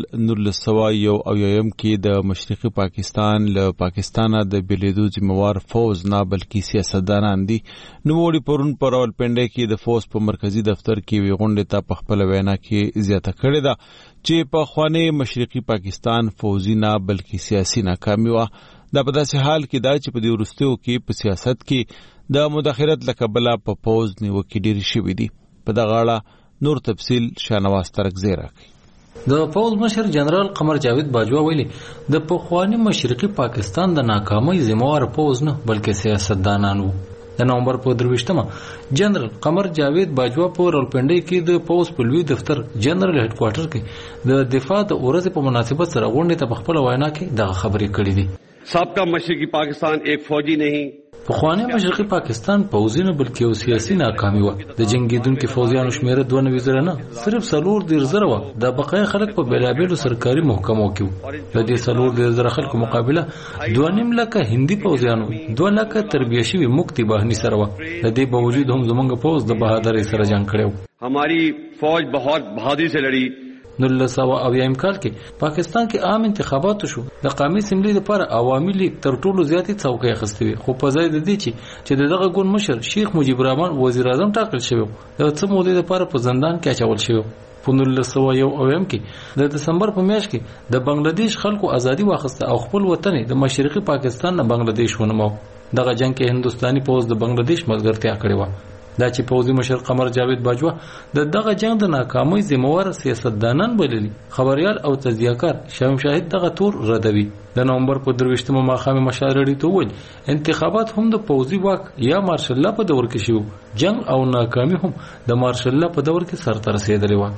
1991 کې د مشرقي پاکستان له پاکستانه د بلیدو ذمہوار فوج نه بلکې سیاستدانان دي. نوموړي پرون په راولپنډي کې د فوج په مرکزی دفتر کې وی غونډه ته په خپل وینا کې زیاته کړې ده چې په خواني مشرقي پاکستان فوجي نه بلکې سیاسي ناکامي و. دا په داسې حال کې دا چې په دې وروستیو کې په سیاست کې د مداخلت لکبله په فوج نیوکې ډېری شوې دي. په دغه اړه نور تفصیل شانواز ترکزی راکړي. د فوج مشر جنرال قمر جاوید باجوا ویلي د پخوانی مشرقي پاکستان د ناکامۍ ذمہوار فوج نه بلکې سیاستدانان وو. د نومبر په 23 جنرال قمر جاوید باجوا په راولپنډي کې د فوج په لوی دفتر جنرال هډ کوارټر کې د دفاع د ورځې په مناسبت سره غونډه ته په خپل وینا کې دغه خبرې کړې دي. سابقہ مشرقی پاکستان ایک فوجی نہیں پخوانی مشرقي پاکستان فوجي نه بلکې یو سیاسي ناکامي و. د جنگیدونکو فوجیانو شمیره 92 نه صرف 4 و. د بقای خلک په بیلابیلو سرکاري محکمو کې و. د دې 4 خلکو مقابله 2.5 لک هندي فوجیانو 2 لک تربیه شوی مکتی باهنی سره و. د دې باوجود هم زمونږ فوج د بهادرۍ سره جنگ کړو. हमारी फौज बहुत बहादुरी से लड़ी. 1990 کال کې پاکستان کې عام انتخابات شو. د قومي اسمبلی لپاره عوامي لیگ تر ټولو زیاتې څوکۍ اخیستې وي، خو په ځای د دې چې دغه ګوند مشر شیخ مجیب الرحمن وزیر اعظم ټاکل شوی د څه مودې لپاره په زندان کې اچول شوی. په 1990 کې د دسمبر په میاشت کې د بنگلاديش خلکو ازادي واخیسته او خپل وطن د مشرقي پاکستان نه بنگلاديش ونمو. دغه جنگ کې هندستاني پوځ د بنگلاديش ملګرتیا کړې و. دا چې فوجي مشر قمر جاوید باجوا دغه جنگ د ناکامۍ ذمہوار سیاستدانان بللي. خبريال او تجزیه‌کار شاه شاهد دغه تور ردوي. د نومبر په 23 ماښام مشارړی ته ویل انتخابات هم د فوجي واک یا مارشل لا په دور کې شو. جنگ او ناکامي هم د مارشل لا په دور کې سرته رسیدلې و.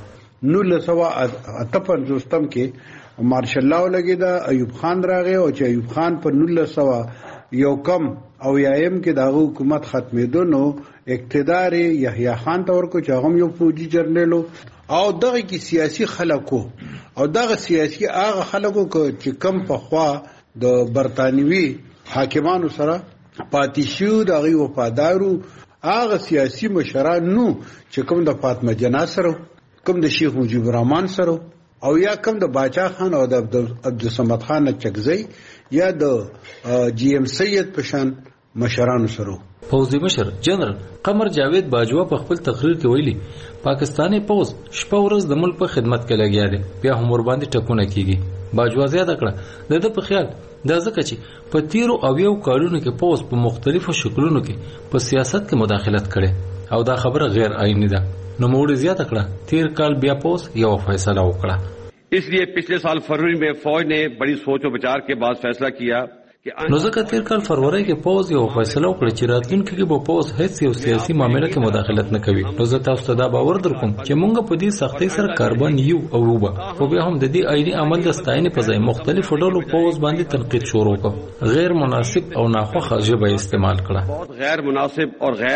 1958 کې مارشل لا لګیدا ایوب خان راغی او چې ایوب خان په 1901 او یایم کې د حکومت ختمېدو نو اقتدار یحیی خان تور کو چې هغه یو فوجي جرنیل او دغه کې سیاسي خلکو او دغه سیاسي هغه خلکو چې کم په خوا د برتانوي حاکمانو سره پاتې شو دغه وفادارو هغه سیاسي مشران نو چې کوم د فاطمه جناح سره کوم د شیخ مجیب الرحمن سره او یا کوم د باچا خان او د عبدالصمد خان چکزی یا د جی ایم سید پشان مشرانو سره. فوجي مشر جنرال قمر جاوید باجوا په خپل تقریر کې ویلي پاکستانی فوج شپه ورځ د ملک په خدمت کې لګیا دی، بیا هم ور باندې ټکونه کیږي. باجوا زیاته کړه د په خیال دا ځکه چې په 13 کالونو کې فوج په مختلفو شکلونو کې په سیاست کې مداخلت کړي او دا خبره غیر آئینی ده. نو موږ زیاته کړه 13 کال بیا فوج یو فیصله وکړه. इसलिए पिछले साल फरवरी में फौज ने बड़ी सोच और विचार के बाद फैसला किया نو ځکه 13 کال فروری کې فوج یو فیصله وکړه چې راتلونکي کې به فوج هیڅ یو سیاسي معاملې کې مداخلت نه کوي. نو زه تاسو ته دا باور درکوم چې موږ په دې سختۍ سره کاربن یو او وبا خو به هم د دې آئینی عمل د ستاینې په ځای مختلف ډول فوج باندې تنقید شروع کړ. غیر مناسب او ناخوښه ژبه استعمال کړه. غیر مناسب اور غیر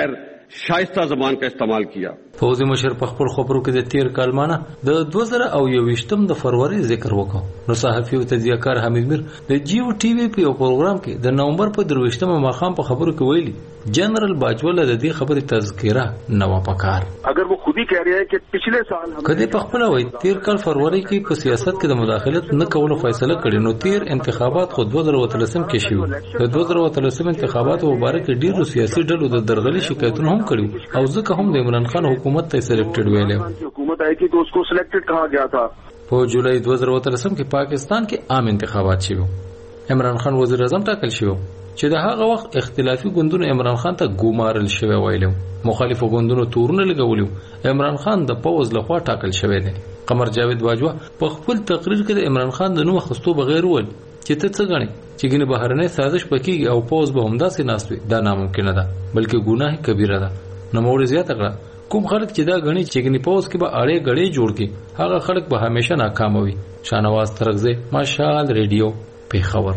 शाइस्ता ज़बान का इस्तेमाल किया। फौजी मशर په خپل خبرو کې د تیر کال مانه د 2021 د فروری ذکر وکړ. نو صحافي او تجزیه‌کار حمید میر د جیو ټي وي په پروګرام کې د نومبر په 23 ماښام په خبرو کې ویلي जनरल बाजवा د دې خبرې تذکرہ نو پکار. اگر وہ خود ہی کہہ رہے ہیں کہ پچھلے سال کدی په خپل وای تیر کال فروری کې په سیاست کې د مداخلت نه کولو فیصله کړې. نو تیر انتخابات خو 2013 کې شوي. د 2013 انتخاباتو مبارک ډیرو سیاسي ډلو د درغلي شکایتونه هم کړي او ځکه هم د عمران خان حکومت ته سلیکټډ ویلې. حکومت آئی تھی تو اس کو سلیکټډ کہا گیا تھا. په جولای 2013 کې پاکستان کې عام انتخابات شوي. عمران خان وزیر اعظم ټاکل شو چې د هغه وخت اختلافي ګوندونو عمران خان ته ګومارل شوی ویلو. مخالفو ګوندونو تورونه لګولیو. عمران خان د پوز لخوا ټاکل شوی دی. قمر جاوید باجوا په خپل تقریر کې د عمران خان د نوم خستو بغیر ول چې ته څه غني چې ګنې بهرنۍ سازش پکې او پوز به همدا سي ناسوي. دا ناممکن ده بلکې ګناه کبیره ده. نو موږ زیاته کړه کوم خلک چې دا غني چې ګنې پوز کې به اړې غړې جوړ کی هغه خلک به همیشه ناکام وي. شانواز ترغزه ماشال ریډیو په خبر.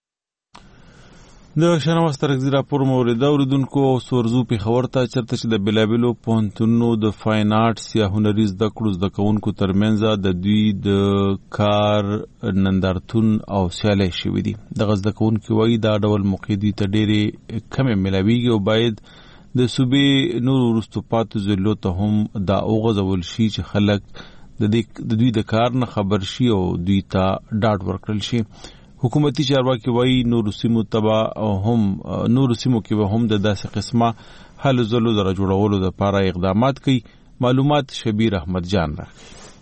د شنواز ترغزی راپور مورید اوریدونکو او سورزو په خبر ته چرته چې د بلابلو پونتونو د فاین آرټس یا هنري زده کړو زده کوونکو ترمنځ د دوی د کار نندارتون او سیالي شوې دي. د زده کوونکو وایي دا ډول موقع دوی ته ډېرې کمې ملاویږي او باید د صوبې نور وروستو پاتې ضلعو ته هم دا وغځول شي چې خلک د دوی د کار نه خبر شي او دوی ته ډاډ ورکړل شي. حکومتي چارواکي وایي نور سیمو کې به هم د داسې قسمه حل زلو در جوړولو لپاره اقدامات کوي. معلومات شبیر احمد جان راکړي.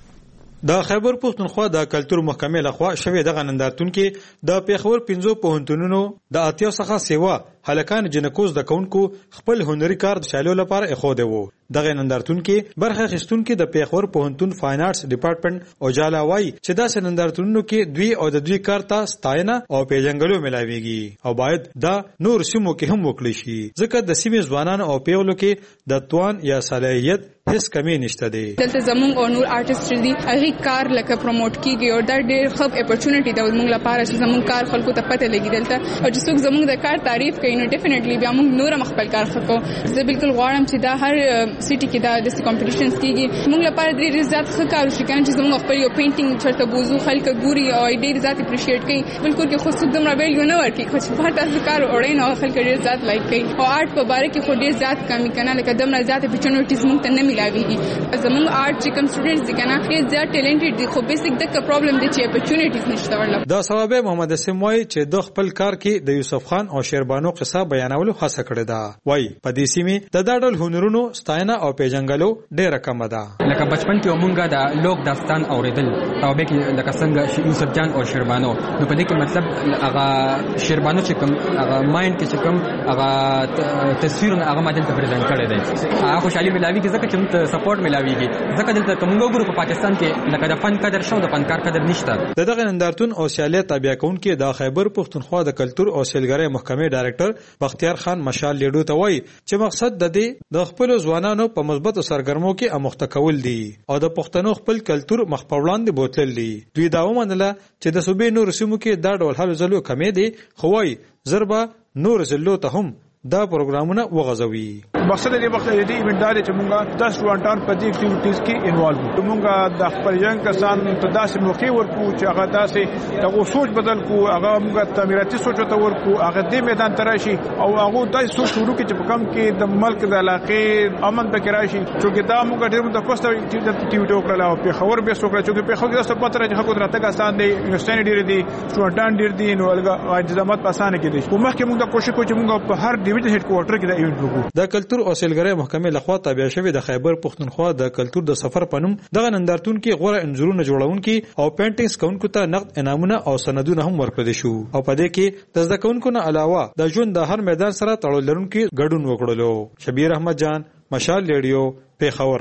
د خیبر پښتونخوا د کلتور محکمې لخوا شوې دغه نندارتون کې د پیښور 5 پوهنتونونو د اتیو څخه سیوا هلکان جنکوز د کونکو خپل هنري کار د شالو لپاره اخوده وو. دغه نندارتون کې برخه اخیستونکو د پیښور پوهنتون فاین آرټس ډپارټمنټ او جالا وای چې داسې نندارتونونو کې دوی او د دوی کار ته ستاینه او پیژنګلو ملاويږي او باید دا نور سیمو کې هم وکړي شي ځکه د سیمې ځوانانو او پیغلو کې د توان یا صلاحیت هیڅ کمی نشته دی. دلته زموږ او نور آرټیست دي هغه کار لکه پروموټ کیږي او دا ډېر ښه اپورچونټی ده موږ لپاره چې زموږ کار خلکو ته پته لګي دلته او چې څوک زموږ د کار تعریف کوي نو ډیفینیټلی بیا موږ نور خپل کار وکړو. زه بالکل غواړم چې دا هر سټي کې دا د کمپټیشنز کیږي موږ لپاره ډېر زیات ښه کار وشي کنه چې زموږ خپل یو پینټینګ چرته بوزو خلک ګوري او ډېر زیات اپریشیټ کوي. بالکل کې خو څوک دومره ویلیو نه ورکړي خو چې په تاسو کار وړي نو خلک ډېر زیات لایک کوي او آرټ په باره کې خو ډېر زیات کمی کنه لکه دومره زیات اپورچونټیز موږ ته نه ملاويږي. زموږ آرټ چې کوم سټوډنټس دي کنه ډېر زیات ټیلنټډ دي خو بیسیک دغه پرابلم دي چې اپورچونټیز نشته ورله. دا سبب محمد اسم وای چې د خپل کار کې د یوسف خان او شیربانو قصه بیانولو هڅه کړې ده. وای په دې سیمه د ډول هنرونو ستاینه او پیژنګلو ډېر کم ده. لکه بچپن کې مونږه د لوک داستان اوریدل توبه کې لکه څنګه یوسف جان او شیربانو نو په دې کې مطلب هغه شیربانو چې کوم هغه مایند کې چې کوم هغه تصویرونه هغه ماده ته پریزنټ کړی دی هغه خوشحالي ملاوي کې ځکه چې موږ سپورټ ملاويږي ځکه دلته کومو ګورو په پاکستان کې لکه د فن قدر شو د فنکار قدر نشته. دغه نندارتون او سیالي تابع کونکي د خیبر پښتونخوا د کلتور او سیلګرۍ محکمې ډایرکټر بختیار خان مشال لیډو ته وایي چې مقصد د دې د خپل ځوانانو په مثبت سرګرمو کې اموخته کول دي او د پښتنو خپل کلتور مخ په وړاندې بوتل دي. دوی دا ومنله چې د صوبې نور سیمو کې دا ډول حل زلو کمې دي خو وایي ضربه نور زلو ته هم دا پروګرامونه وغځوي. مقصد دې وخت دې ایونت دا چې موږ 10 سټوډنټان په دې اکټیویټیز کې انوالو موږ د خپل ینګ کسان ته داسې موقع ورکو چې هغه داسې دغه سوچ بدل کو هغه موږ تعمیراتي سوچ ته ورکو هغه دې میدان ته راشي او هغه داسې سوچ شروع کړي چې په کم کې د ملک د علاقې امن پکې راشي چې دا موږ ډېر د کوسټ اکټیویټي وکړل او په خبر به سوکړه چې په خو کې تاسو پته راځي خو درته آسان دی یونیورسيټي ډېر دي سټوډنټان ډېر دي نو الګا انتظامات آسان کې دي کومه کې موږ کوشش کوو چې موږ په هر ډیویژن هډ کوارټر کې دا ایونت وکړو. د کلتور او سیلګرۍ محکمې لخوا تابع شوی د خیبر پښتونخوا د کلتور د سفر پنوم دغه نندارتون کې غوړه انځورونه جوړونکي او پینټینګز کوونکو ته نقد انعامونه او سندونه هم ورکړل شو او په دې کې د زده کوونکو نه علاوه د ژوند د هر میدان سره تړاو لرونکي ګډون وکړلو. شبیر احمد جان مشال ریډیو پیښور.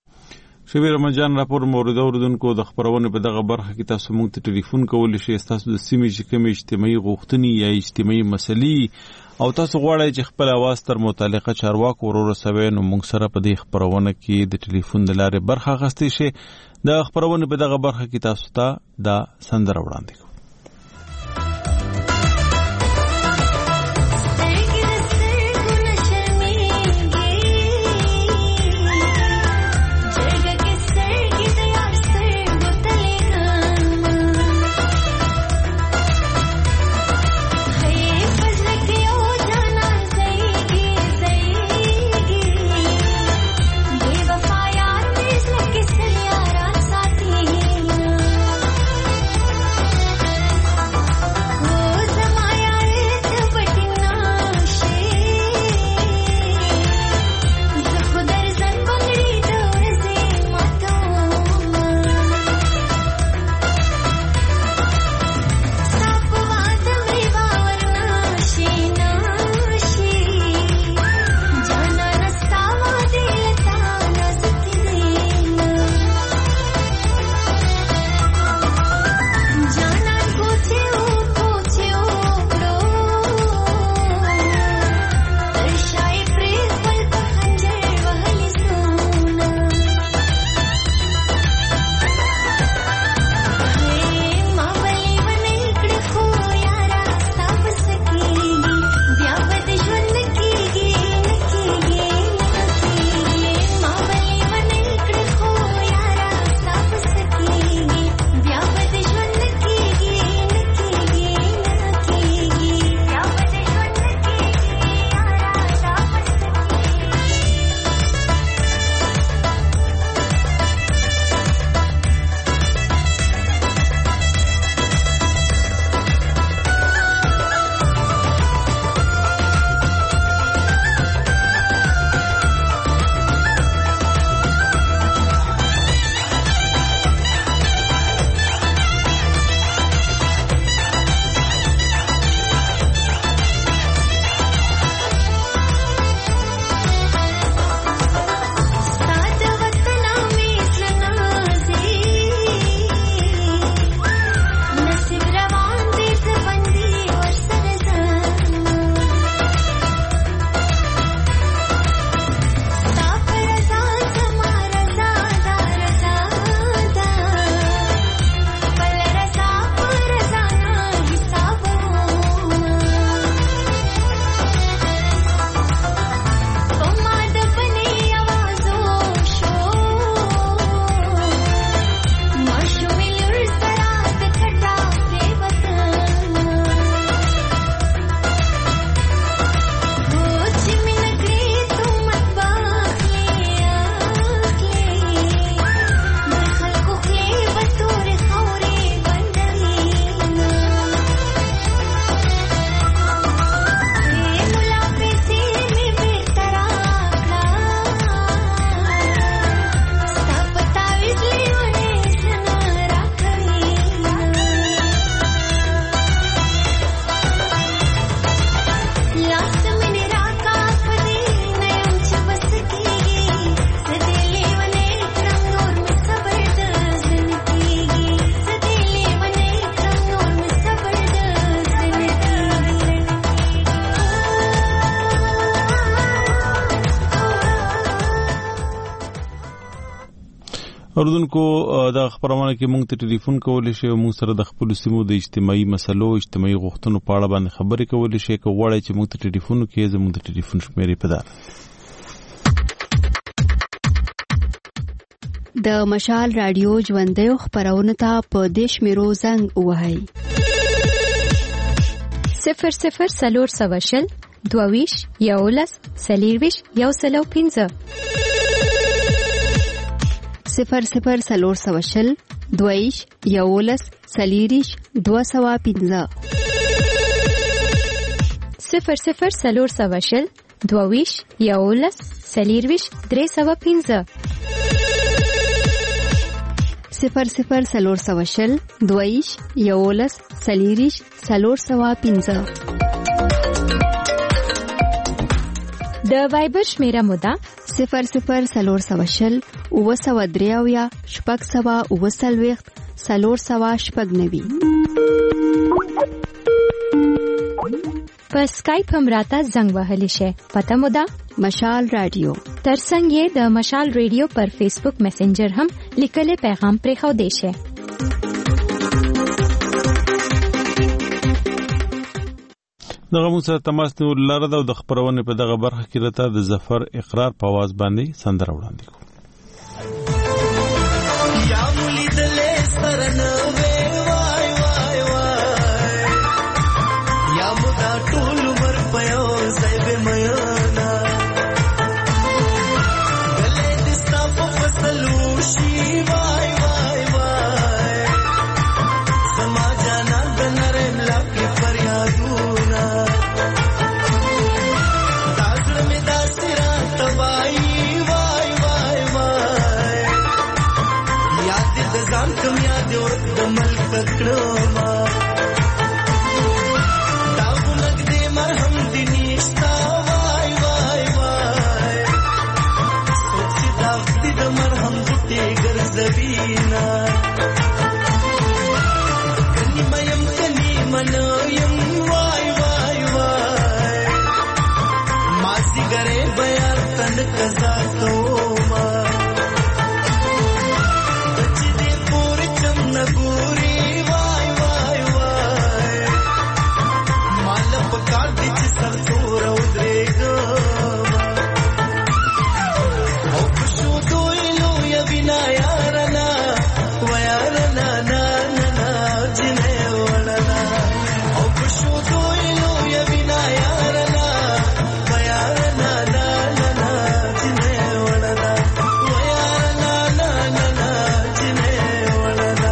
شبیر احمد جان راپور مورید اوریدونکو د خبرونه په دغه برخه کې تاسو موږ ته ټلیفون کولی شئ تاسو د سیمې چې کوم اجتماعي غوښتنې یا اجتماعي مسلې او تاسو غواړئ چې خپل اواز تر متعلقه چارواکو ورسوي نو موږ سره په دې خبرونه کې د ټلیفون د لارې برخه اخیستئ شئ. د خبرونه په دغه برخه کې تاسو ته دا سندره وړاندې کوو. اوردونکو د خبرونه کې مونږ ته ټلیفون کولای شئ او مونږ سره د خپل سیمو د اجتماعي مسلو اجتماعي غوښتنو په اړه باندې خبرې کولای شئ. که غواړئ چې مونږ ته ټلیفون وکړئ زموږ د ټلیفون شمیرې په دا د مشال رادیو ژوندۍ خبرونه ته په دیش میرو زنګ وهاي 00 22 یولس سلیرویش یو سلو 15 00 سلور 22 یولس سلیریش 215 00 سلور 22 یولس سلیرویش 315 00 سلور 22 یولس سلیریش 315 د وایبر شمیره مودا 00 سلور 903 شپږ سوا 9 سلور سوا شپږ 9 په اسکایپ هم راته زنګ وهلی شي. پته مودا مشال رادیو ترڅنګ یې د مشال رادیو پر فیسبوک میسنجر هم لیکل پیغام پرې خو دی شي. دغه مو سره تماس نیول لاره ده او د خبرونه په دغه برخه کې راته د ظفر اقرار په आवाज باندې سندره وړاندې کوم. یا ملیدلې سرنه وای وای وای یا مدا ټول مر پيو زيب ميانا گلې دستا په فصلو شي وای وای وای سماجانا بنرم لکه فریادونه کم یاد د ملک کړما دا ولګ دې مرهم دې نشتا وای وای وای سوچ دا دې د مرهم دې ګرځوینا کني مې منایم وای وای وای ماسي ګره بیا تن کزا کوما نګوري وای وای وای مال په کار دې سر تور او درېګا او شو دویلو یا بنا یارنا ویارنا نا نا جنې ولنا او شو دویلو یا بنا یارنا ویارنا نا نا جنې ولنا ویارنا نا نا جنې ولنا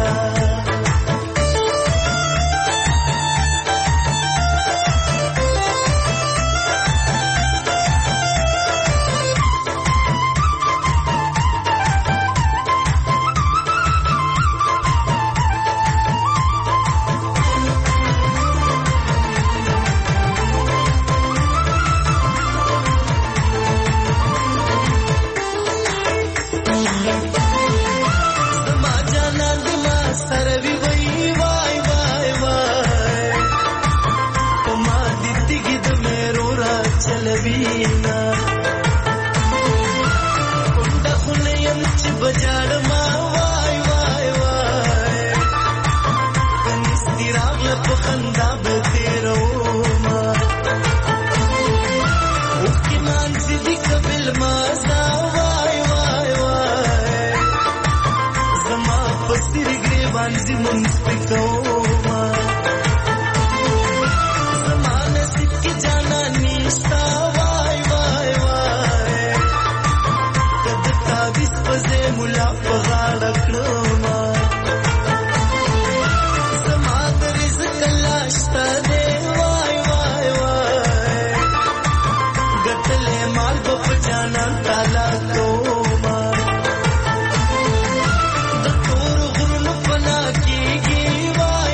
Why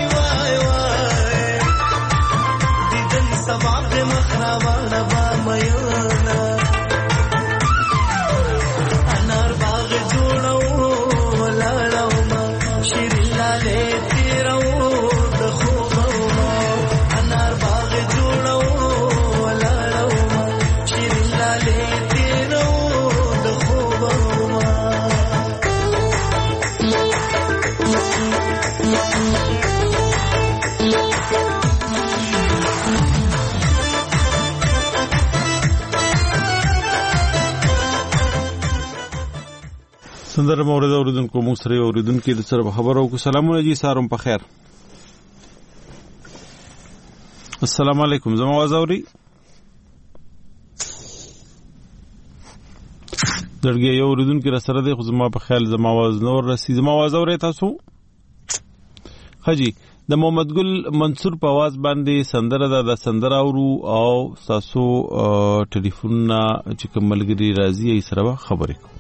سندره مورد اوریدونکو موږ سره اوریدونکو د سره خبرو کو. سلامونه جی، سارم په خیر. السلام علیکم، زما आवाज اوري؟ درګه یو اوریدونکو را سره دی، خو زما په خیال زما आवाज نور رسي. زما आवाज اوري تاسو؟ خجی د محمد ګل منصور په आवाज باندې سندره ده، د سندره اورو او تاسو ټلیفون چې کوم ملګری راځي یې سره خبرې کوو.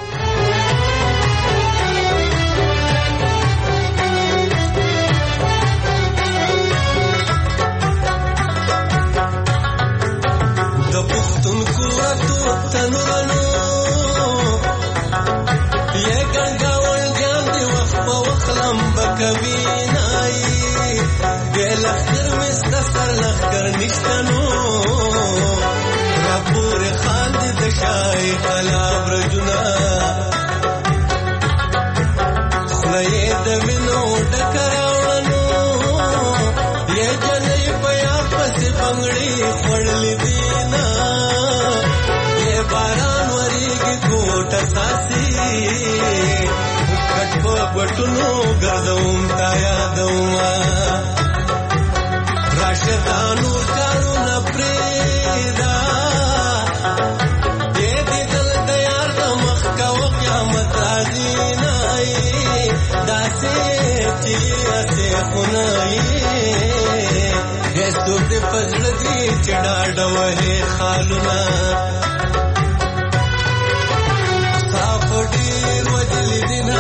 وټونو ګرځوم تا یادوما راشدانو کارونه پریدا دې دل تیار د مخ کا قیامت راځي نای داسې چې اسه خنای هیڅ دې فضل دې چډا ډوه خالونه صاف ډیر وجل دینا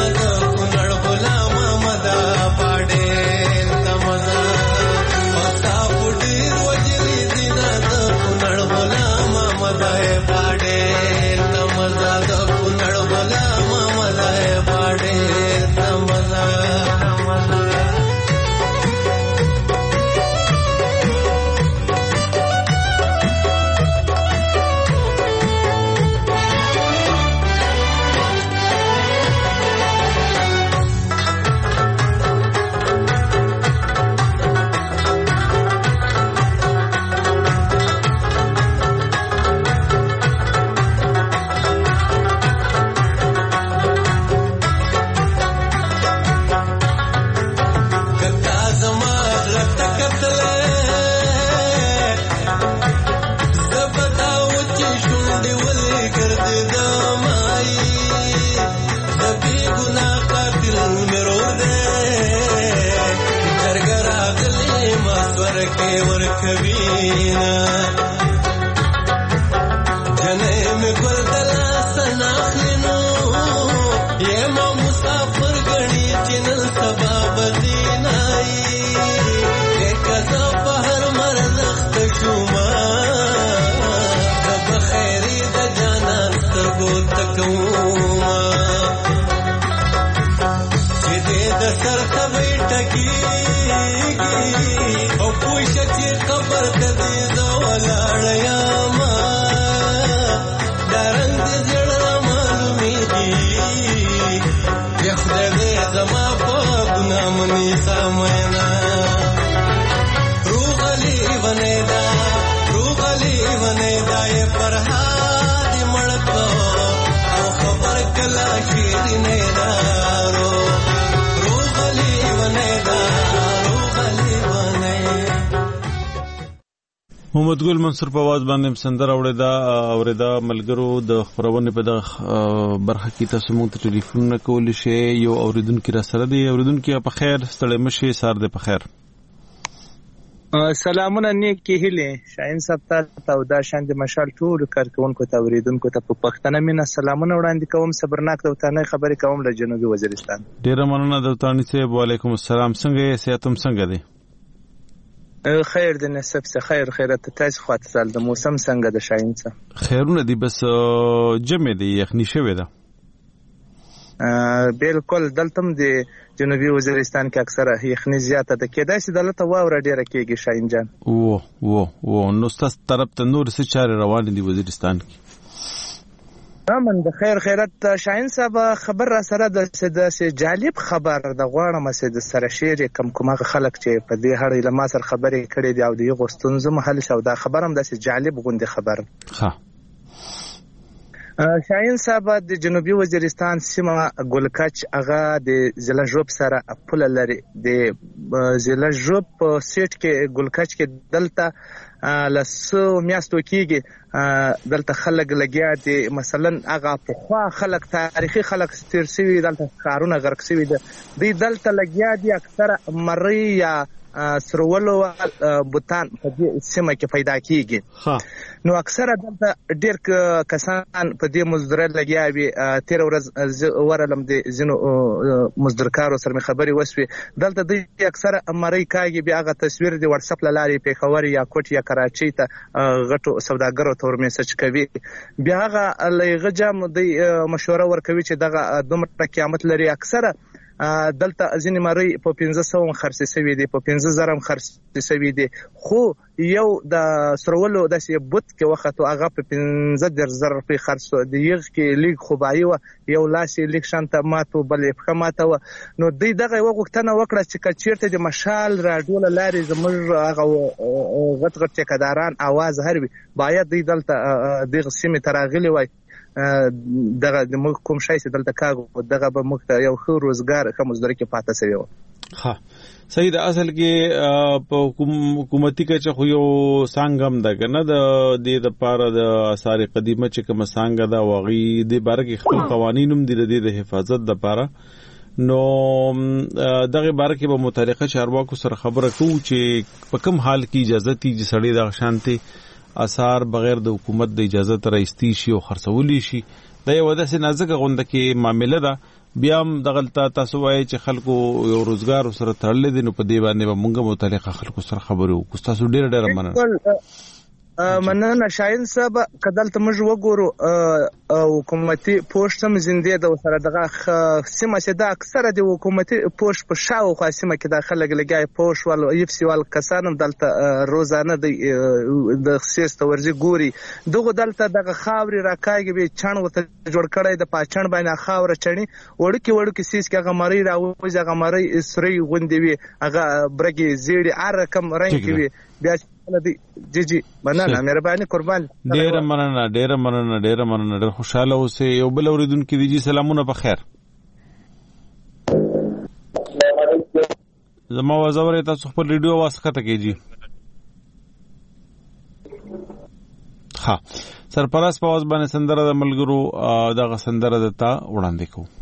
محمد ګل منصور په आवाज باندې سندره اوریدا ملګرو د خبرونه په دغه برخه کې تاسو مونږ ته ټلیفون کول شي. یو اوریدونکو را سره دی. اوریدونکو په خیر، ستړي مشه، سار دې په خیر. سلامونه نیکی هیله شاهین صاحب ته او دا شاند مشال ټول کارکونکو ته اوریدونکو ته په پښتنه مینا سلامونه وړاندې کوم. صبرناک دوتانه خبرې کوم له جنوبي وزیرستان. ډیر مننه دوتانی صاحب. وعلیکم السلام. څنګه یې؟ سیاتم څنګه دی؟ خیر د نسب څخه خیر خیرت تاسو خاطر سال د موسم څنګه د شاهین څخه خیرونه دي بس جمع دي یخني شوی ده. بالکل دلته د جنوبي وزیرستان کې اکثره یخني زیاته ده. کېدای شي دلته واوره ډیره کېږي شاهین جان. نو ستاسو طرف ته نور څه چارې روان دي وزیرستان کې؟ من د خیر خیرت شاهین صاحب خبر را سره د جالب خبر د غواړم چې د سره شیر کومه خلک چې په دې هړې له ما سره خبرې کړې دي او د غوستونزو محل شو دا خبرم د جالب غوندي خبر. شاهین صاحب د جنوبي وزیرستان سیمه ګلکچ هغه د ضلع ژوب سره پوله لري. د ضلع ژوب په سیټ کې ګلکچ کې دلته لسو میاشتو کېږي دلته خلک لګیا دي. مثلا هغه پخوا خلک تاریخي خلک تیر شوي دلته ښارونه غرق شوي دي دلته لګیا دي. اکثره مرۍ یا سرولو بوتان په دې سیمه کې پیدا کیږي. نو اکثره دلته ډېر کسان په دې مزدوره لګیا وي. تیر ورځ ورلم د ځینو مزدورکارو سره خبرې وسوي. دلته د اکثره مرۍ کاږي. بیا هغه تصویر د واتس اپ لارې پیښور یا کوټ یا کراچۍ ته غټو سوداګرو ته ورمیسج کوي. بیا هغه لږه جام د مشوره ورکوي چې دغه دومره قیامت لري. اکثره دلته ځینې مرۍ په 1500 خرڅې شوي دي، په 15000 خرڅې شوي دي. خو یو د سرولو داسې بوت کې وختو هغه په 15000 روپۍ خرڅ دی. یغ کې لیک خوبایي و یو لاس لیک شانته ماتو بل په ماته و. نو دوی دغه وغوښتنه وکړه چې کچیرته د مشال راډیو لارې زموږ هغه غټ غټ ټیکداران आवाज هروي باید دوی دلته دغه سیمه تراغلي وای. دغه د موږ کوم شای چې دلته کاغو دغه به موږ ته یو خو روزګار کوم مزدوري کې پاتې سوی و. ها صحیح ده. اصل کې په حکومتي کې خو یو سانګم ده کنه د دې د پاره د آثار قدیمه چې کوم سانګه دا واغی د باره کې خپل قوانینوم دي د حفاظت د پاره. نو دغه باره کې به متعلقه چارواکو سره خبره کوو چې په کوم حال کې اجازه تي چې سړی د شانتي آثار بغیر د حکومت د اجازه تر ایستي شي او خرڅولی شي. دا یو داسې نازکه غونډه کې معاملې ده. بیا هم دغه تاسو وایي چې خلکو یو روزګار سره تړلې دي. نو په دې باندې به موږ متعلقه خلکو سره خبرو وکړو. تاسو ډېر مننه. مننه شاهین صاحب. کدلته موږ وګورو حکومتي پوسټ هم زنده ده سره دغه سیمه چې دا اکثره د حکومتي پوسټ په شاوخوا سیمه کې د خلک لګای پوسټ ول یفسی ول کسان هم دلته روزانه د سیسته ورځي ګوري. دغه دلته دغه خاوري راکاږي به چڼ وته جوړ کړی د پاچن باندې خاور چڼي وړکی سیس کې هغه مری راوځي. هغه مری سری غوندي وي هغه برګي زیړي ار کم رنگ وي. بیا جی مننه مهرباني قربان. ډیر مننه ډیر خوشاله اوسه. یو بل اوریدونکو دی. سلامونه په خیر. زما وزوره تاسو خپل ریډیو واسطه کیږي. ها سرپرست په واز باندې سندره د ملګرو دغه سندره دتا وړاندې کوم.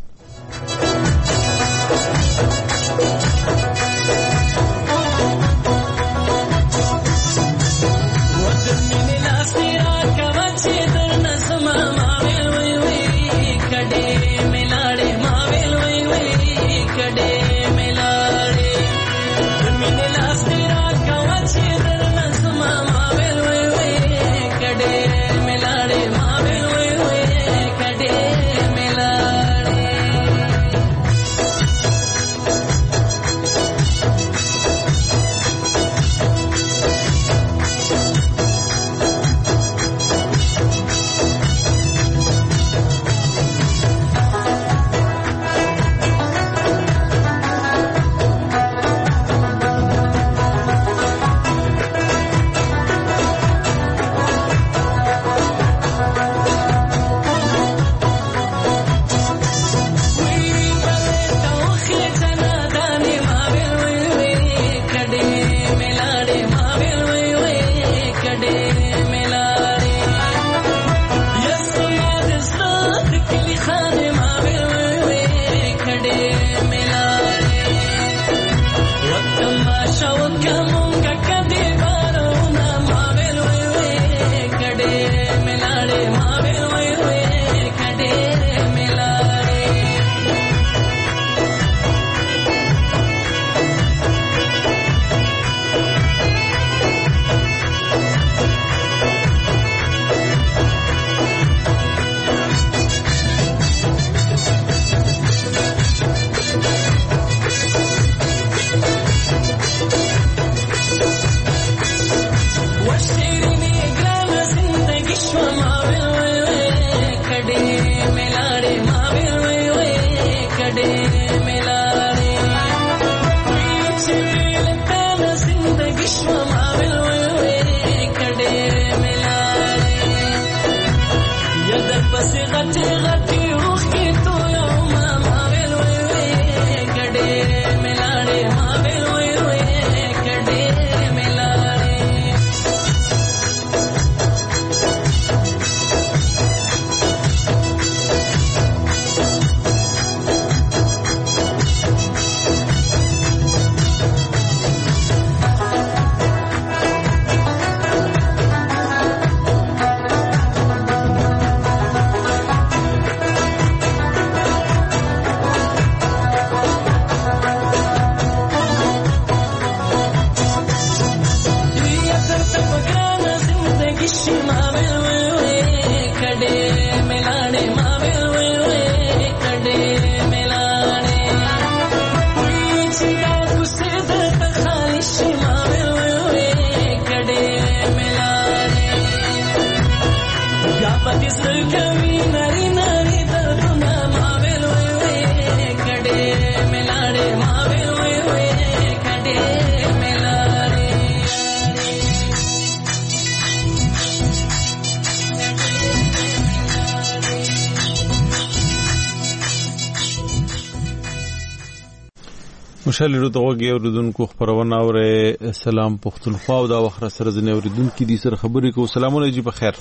مشال روغي اوردونکو خبرونه اوره سلام پختونخوا او دا وخت سره زنه اوردونکو دي سره خبرې کو. سلامونه جی بخیر.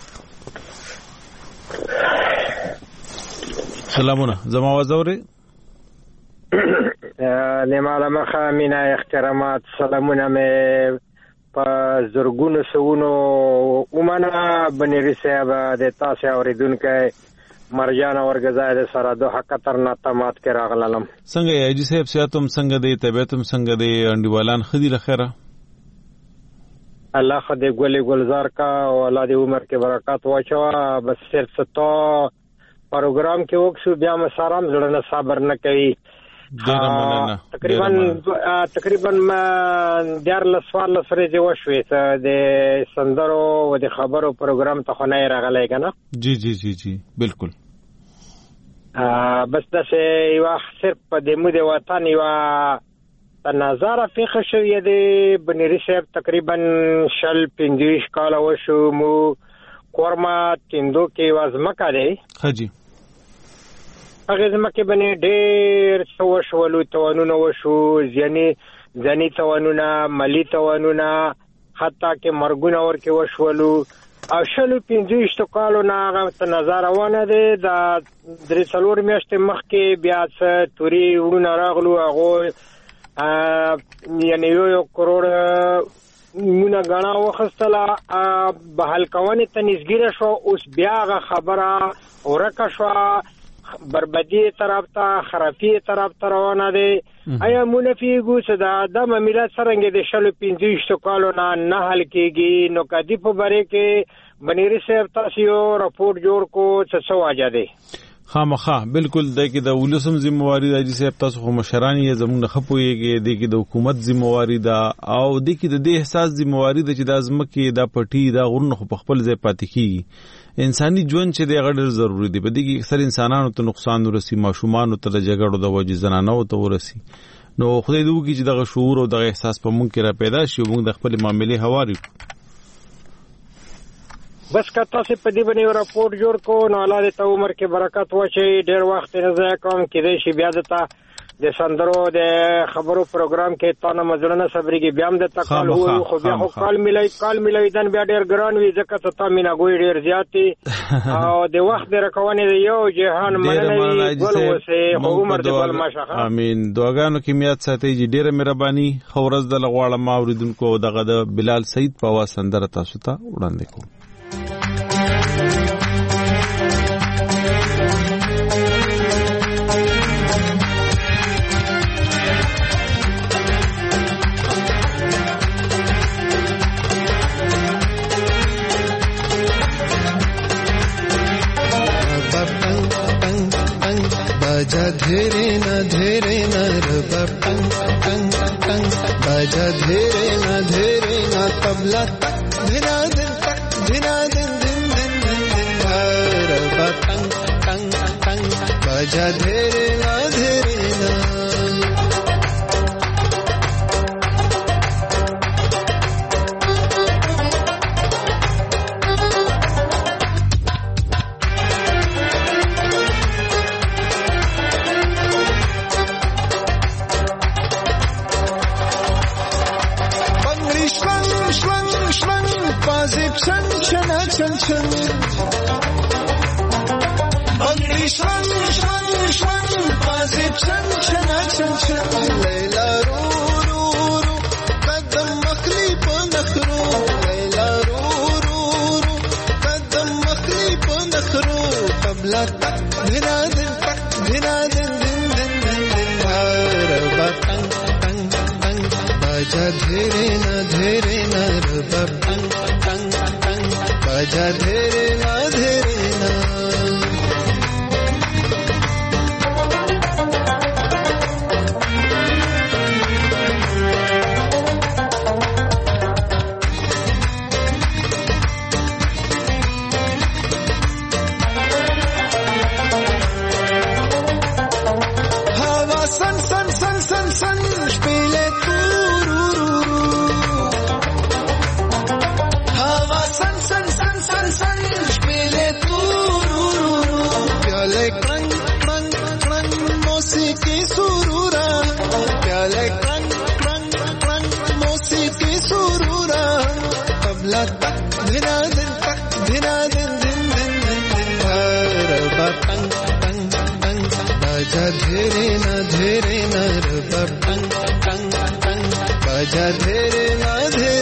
سلامونه زما आवाज اوره لماله مخه مینا احترامات سلامونه مې په زرګونو سونو ومنه بنيري صاحب د تاسو اوریدونکو مرجان ورګزای د سره دوه قطر نه تمات کې راغلم. څنګه یې جی صاحب سیاتم څنګه دی طبيعتم څنګه دی انډیوالان خدي لخيره الله خدای ګلزار کا او الله دې عمر کې برکات واچو. بس صرف ستا پروګرام کې وکړو بیا مسارم زړه صبر نه کوي. تقریبا ما دیار لسوال سره دی وشوي د سندرو او د خبرو پروګرام ته خو نه راغلی کنه. جی جی جی جی بالکل. بس داسې یو صرف په د مو د وطن یو نظر فقه شوی دی بنيري صاحب تقریبا 15 کال وشو مو کورما تیندو کې وازمکه دی. خجی هغه زمکه باندې ډېر څو شولو توانونه وشو ځنی توانونه مالی توانونه حتی کې مرګونه ورکه وشولو او شلو 15 کالو نه هغه نظر روانه دي د 3 میاشتې مخکې بیا څه توري ورونه راغلو هغه یعنی یو کروڑ مونږه غنا وخستله بحال کوونې تنزګیره شو. اوس بیا هغه خبره ورکه شو بربادی طرف ته خرافی طرف ته روانه دي. آیا منفیګو چې د ملت سرنګ د شلو 15 کالو نه حل کېږي نو کدی په باره کې بنيري صاحب تاسو یو راپورټ جوړ کو څه واجه دي. خامخا بالکل د کې د ولسم ذمہواری د جی صاحب تاسو خو مشرانی زموږ خپويږي د کې د حکومت ذمہواری دا او د کې د احساس ذمہواری د چې د ازمکه د پټي دا غرن خو په خپل ځای پاتې کیږي. انساني ژوند چې د غړ ضروری دی په دې کې اکثر انسانانو ته نقصان ورسي ماشومان ته د جګړو د وجې زنانو ته ورسي. نو خدای دې وکړي چې دغه شعور او دغه احساس په مونږ کې را پیدا شي او موږ د خپل معاملې هواري بس که تاسو په دې باندې راپورټ جوړ کو نو الله دې ته عمر کې برکت واچي. ډېر وخت نه ځای کوم کېدای شي بیا د د سندرو د خبرو پروګرام کې تانه مزړه صبرېږي بیا هم د تکال هو خو بیا خو کال ملای دن بیا ډېر ګران وي ځکه ته مینا ګوي ډېر زیاتې او د وخت د رکوونې یو جهان مننه ګل وسه عمر دې بل ماشه. امين. دعاګانو کې میات ساتي ډېر مهرباني. خورز د لغواړه ما اوریدونکو دغه د بلال سعید په وا سندره تاسو ته وړاندې کوم. बाजा धीरे न रबा टंग टंग टंग बाजा धीरे न तबला तक धिना दिन दिन रबा टंग टंग टंग बाजा धीरे न बंगड़ी श्वन श्वन श्वन बाजे छन छना छन छन लैला रू रू रू कदम मखली पनखरू लैला रू रू रू कदम मखली पनखरू तबला तक धिना दिन दिन रबा टंग टंग टंग बाजा धीरे न रबा टंग टंग टंग बाजा धीरे न Spiele बजा धीरे न रब टंग टंग टंग बजा धीरे न